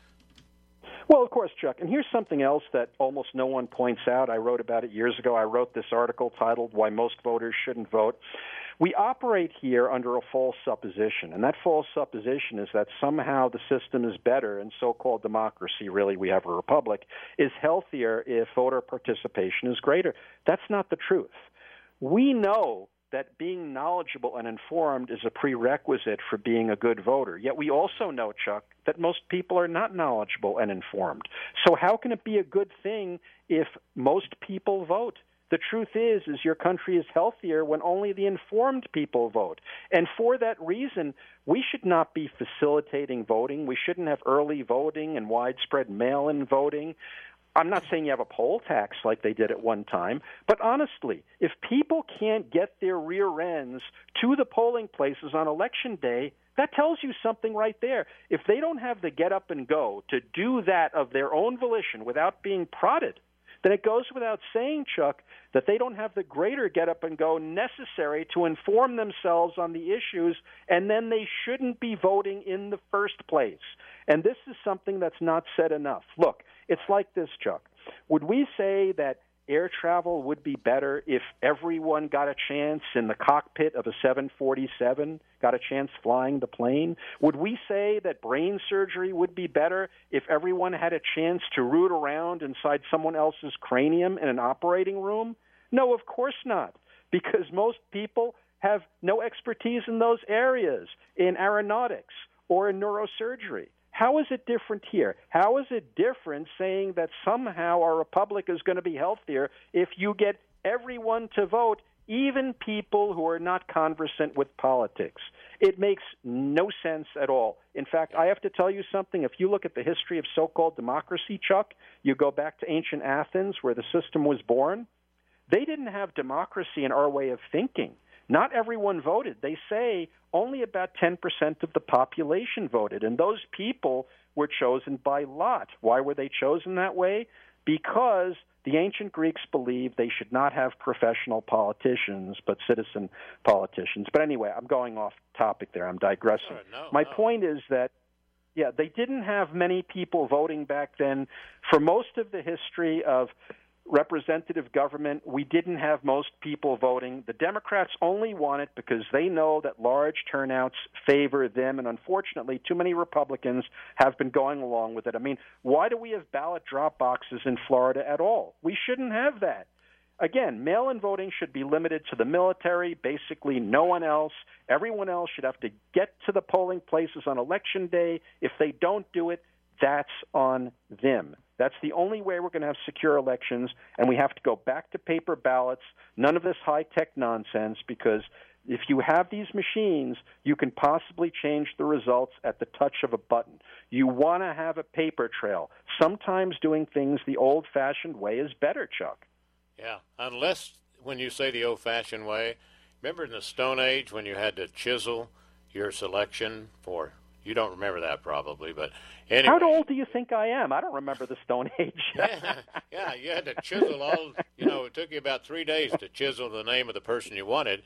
Well, of course, Chuck. And here's something else that almost no one points out. I wrote about it years ago. I wrote this article titled Why Most Voters Shouldn't Vote. We operate here under a false supposition, and that false supposition is that somehow the system is better and so-called democracy, really we have a republic, is healthier if voter participation is greater. That's not the truth. We know that being knowledgeable and informed is a prerequisite for being a good voter. Yet we also know, Chuck, that most people are not knowledgeable and informed. So how can it be a good thing if most people vote? The truth is your country is healthier when only the informed people vote. And for that reason, we should not be facilitating voting. We shouldn't have early voting and widespread mail-in voting. I'm not saying you have a poll tax like they did at one time, but honestly, if people can't get their rear ends to the polling places on Election Day, that tells you something right there. If they don't have the get up and go to do that of their own volition without being prodded, then it goes without saying, Chuck, that they don't have the greater get up and go necessary to inform themselves on the issues, and then they shouldn't be voting in the first place. And this is something that's not said enough. Look, it's like this, Chuck. Would we say that air travel would be better if everyone got a chance in the cockpit of a 747, got a chance flying the plane? Would we say that brain surgery would be better if everyone had a chance to root around inside someone else's cranium in an operating room? No, of course not, because most people have no expertise in those areas, in aeronautics or in neurosurgery. How is it different here? How is it different saying that somehow our republic is going to be healthier if you get everyone to vote, even people who are not conversant with politics? It makes no sense at all. In fact, I have to tell you something. If you look at the history of so-called democracy, Chuck, you go back to ancient Athens where the system was born, they didn't have democracy in our way of thinking. Not everyone voted. They say only about 10% of the population voted, and those people were chosen by lot. Why were they chosen that way? Because the ancient Greeks believed they should not have professional politicians, but citizen politicians. But anyway, I'm going off topic there. I'm digressing. My point is that, they didn't have many people voting back then. For most of the history of representative government, we didn't have most people voting. The Democrats only won it because they know that large turnouts favor them, and unfortunately, too many Republicans have been going along with it. I mean, why do we have ballot drop boxes in Florida at all? We shouldn't have that. Again, mail-in voting should be limited to the military, basically no one else. Everyone else should have to get to the polling places on Election Day. If they don't do it, that's on them. That's the only way we're going to have secure elections, and we have to go back to paper ballots, none of this high-tech nonsense, because if you have these machines, you can possibly change the results at the touch of a button. You want to have a paper trail. Sometimes doing things the old-fashioned way is better, Chuck. Yeah, unless when you say the old-fashioned way, remember in the Stone Age when you had to chisel your selection for... You don't remember that probably, but anyway. How old do you think I am? I don't remember the Stone Age. Yeah, you had to chisel all, it took you about 3 days to chisel the name of the person you wanted.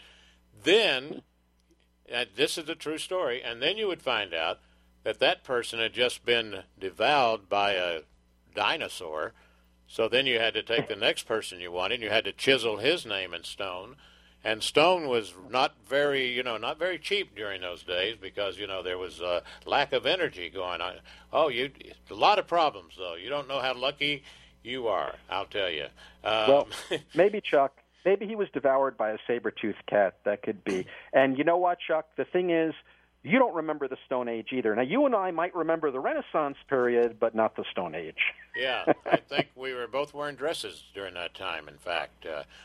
Then, this is the true story, and then you would find out that person had just been devoured by a dinosaur, so then you had to take the next person you wanted, and you had to chisel his name in stone. And stone was not very cheap during those days because, there was a lack of energy going on. A lot of problems, though. You don't know how lucky you are, I'll tell you. Well, maybe, Chuck, maybe he was devoured by a saber-toothed cat. That could be. And you know what, Chuck? The thing is, you don't remember the Stone Age either. Now, you and I might remember the Renaissance period, but not the Stone Age. Yeah, I think we were both wearing dresses during that time, in fact.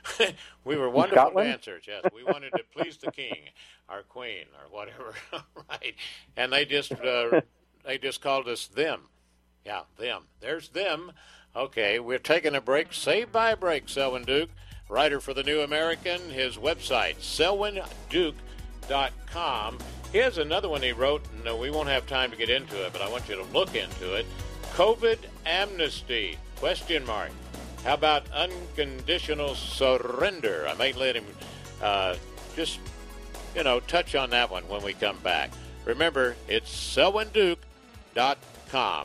We were wonderful dancers, yes. We wanted to please the king, our queen, or whatever, right? And they just called us them. Yeah, them. There's them. Okay, we're taking a break. Saved by a break, Selwyn Duke, writer for The New American. His website, selwynduke.com. Here's another one he wrote, and we won't have time to get into it, but I want you to look into it. COVID amnesty, ? How about unconditional surrender? I might let him touch on that one when we come back. Remember, it's selwynduke.com.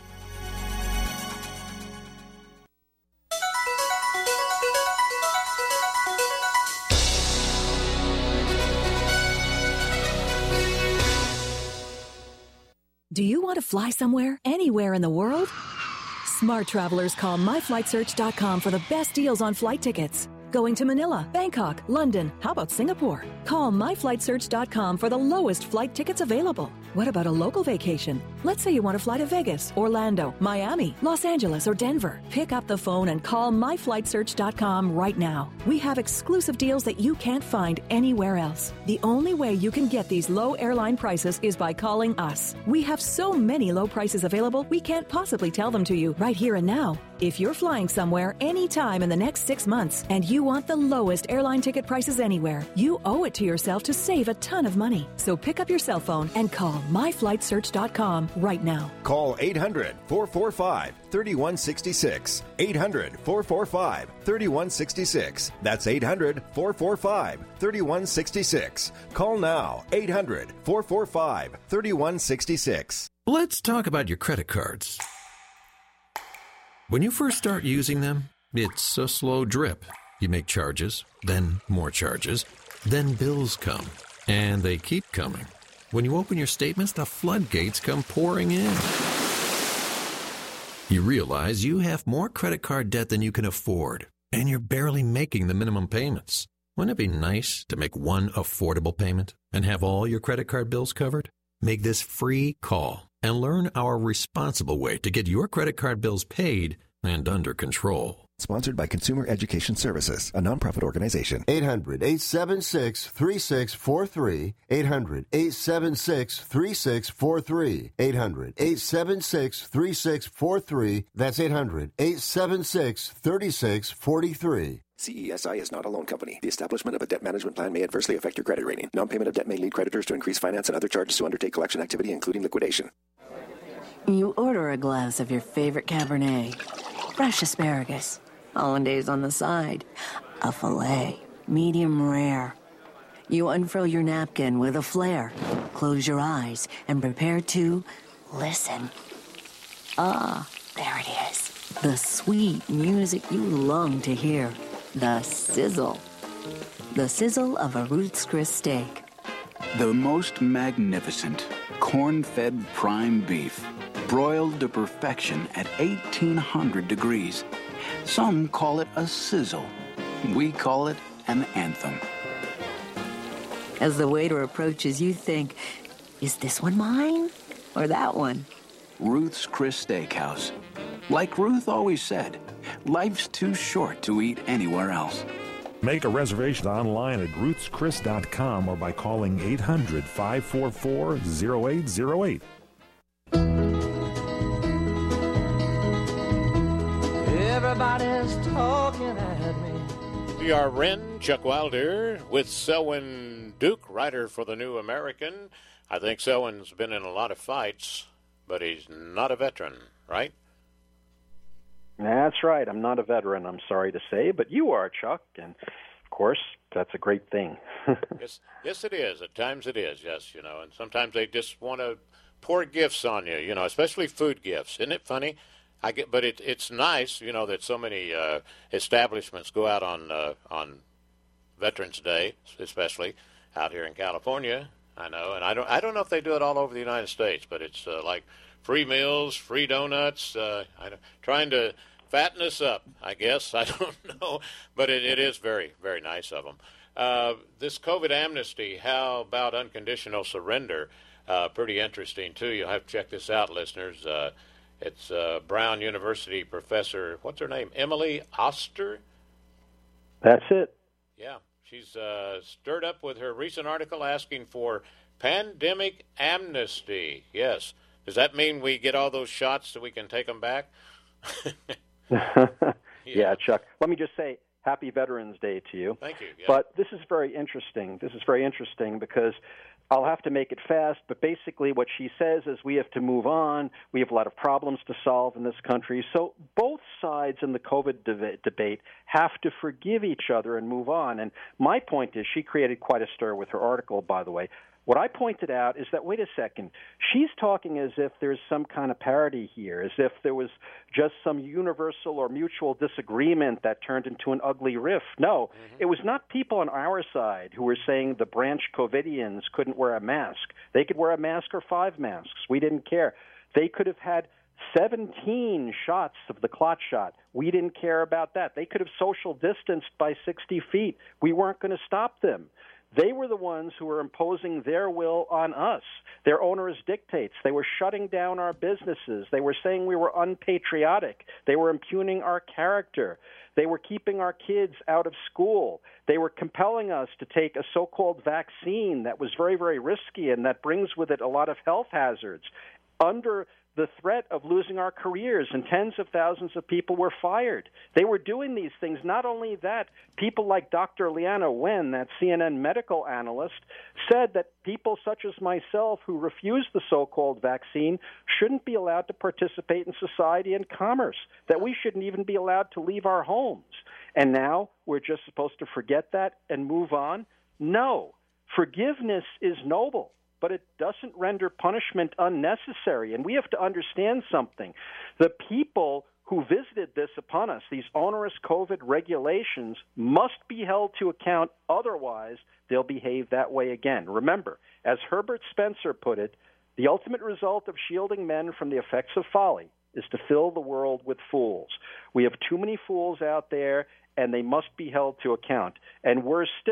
Do you want to fly somewhere, anywhere in the world? Smart travelers call myflightsearch.com for the best deals on flight tickets. Going to Manila, Bangkok, London, how about Singapore? Call myflightsearch.com for the lowest flight tickets available. What about a local vacation? Let's say you want to fly to Vegas, Orlando, Miami, Los Angeles, or Denver. Pick up the phone and call myflightsearch.com right now. We have exclusive deals that you can't find anywhere else. The only way you can get these low airline prices is by calling us. We have so many low prices available, we can't possibly tell them to you right here and now. If you're flying somewhere anytime in the next 6 months and you want the lowest airline ticket prices anywhere, you owe it to yourself to save a ton of money. So pick up your cell phone and call myflightsearch.com right now. Call 800-445-3166. 800-445-3166. That's 800-445-3166. Call now. 800-445-3166. Let's talk about your credit cards. When you first start using them, it's a slow drip. You make charges, then more charges, then bills come, and they keep coming. When you open your statements, the floodgates come pouring in. You realize you have more credit card debt than you can afford, and you're barely making the minimum payments. Wouldn't it be nice to make one affordable payment and have all your credit card bills covered? Make this free call and learn our responsible way to get your credit card bills paid and under control. Sponsored by Consumer Education Services, a nonprofit organization. 800-876-3643. 800-876-3643. 800-876-3643. That's 800-876-3643. CESI is not a loan company. The establishment of a debt management plan may adversely affect your credit rating. Non-payment of debt may lead creditors to increase finance and other charges to undertake collection activity, including liquidation. You order a glass of your favorite Cabernet, fresh asparagus, hollandaise on the side, a filet, medium rare. You unfurl your napkin with a flair, close your eyes, and prepare to listen. Ah, there it is. The sweet music you long to hear. The sizzle. The sizzle of a Ruth's Chris steak. The most magnificent corn-fed prime beef, broiled to perfection at 1,800 degrees. Some call it a sizzle. We call it an anthem. As the waiter approaches, you think, is this one mine or that one? Ruth's Chris Steakhouse. Like Ruth always said, life's too short to eat anywhere else. Make a reservation online at ruthschris.com or by calling 800-544-0808. Everybody's talking at me. PRN, Chuck Wilder with Selwyn Duke, writer for The New American. I think Selwyn's been in a lot of fights, but he's not a veteran, right? That's right. I'm not a veteran, I'm sorry to say, but you are, Chuck, and of course, that's a great thing. Yes, it is. At times it is, yes, and sometimes they just want to pour gifts on you, especially food gifts. Isn't it funny? But it's nice, that so many establishments go out on Veterans Day, especially out here in California. I know, and I don't know if they do it all over the United States, but it's like free meals, free donuts, trying to fatten us up, I guess. I don't know, but it is very, very nice of them. This COVID amnesty, how about unconditional surrender? Pretty interesting, too. You'll have to check this out, listeners. It's Brown University professor, what's her name, Emily Oster? That's it. Yeah, she's stirred up with her recent article asking for pandemic amnesty. Yes. Does that mean we get all those shots so we can take them back? Yeah, Chuck. Let me just say Happy Veterans Day to you. Thank you. Yeah. But this is very interesting. Because I'll have to make it fast, but basically what she says is we have to move on. We have a lot of problems to solve in this country. So both sides in the COVID debate have to forgive each other and move on. And my point is she created quite a stir with her article, by the way. What I pointed out is that, wait a second, she's talking as if there's some kind of parity here, as if there was just some universal or mutual disagreement that turned into an ugly rift. No, It was not people on our side who were saying the branch COVIDians couldn't wear a mask. They could wear a mask or 5 masks. We didn't care. They could have had 17 shots of the clot shot. We didn't care about that. They could have social distanced by 60 feet. We weren't going to stop them. They were the ones who were imposing their will on us, their onerous dictates. They were shutting down our businesses. They were saying we were unpatriotic. They were impugning our character. They were keeping our kids out of school. They were compelling us to take a so-called vaccine that was very, very risky and that brings with it a lot of health hazards. Under the threat of losing our careers, and tens of thousands of people were fired. They were doing these things. Not only that, people like Dr. Leana Wen, that CNN medical analyst, said that people such as myself who refused the so-called vaccine shouldn't be allowed to participate in society and commerce, that we shouldn't even be allowed to leave our homes. And now we're just supposed to forget that and move on? No. Forgiveness is noble, but it doesn't render punishment unnecessary. And we have to understand something. The people who visited this upon us, these onerous COVID regulations, must be held to account. Otherwise, they'll behave that way again. Remember, as Herbert Spencer put it, the ultimate result of shielding men from the effects of folly is to fill the world with fools. We have too many fools out there, and they must be held to account. And worse still,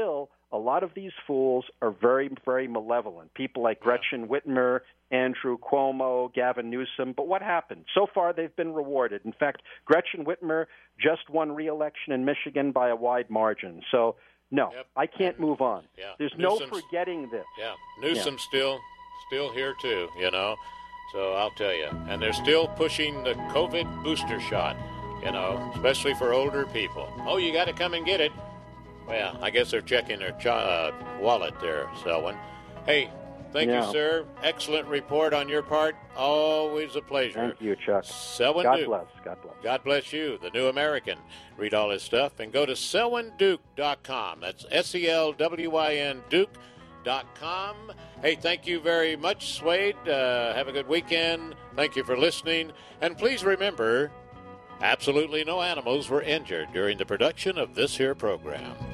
a lot of these fools are very, very malevolent. People like Gretchen Whitmer, Andrew Cuomo, Gavin Newsom. But what happened? So far, they've been rewarded. In fact, Gretchen Whitmer just won re-election in Michigan by a wide margin. So, no, I can't move on. Yeah. There's Newsom's, no forgetting this. Yeah, Newsom's still here, too, you know. So I'll tell you. And they're still pushing the COVID booster shot, you know, especially for older people. Oh, you got to come and get it. Well, I guess they're checking their wallet there, Selwyn. Hey, thank you, sir. Excellent report on your part. Always a pleasure. Thank you, Chuck. Selwyn God Duke. bless. God bless. God bless you, the New American. Read all his stuff and go to selwynduke.com. That's SELWYN Duke.com. Hey, thank you very much, Suede. Have a good weekend. Thank you for listening. And please remember, absolutely no animals were injured during the production of this here program.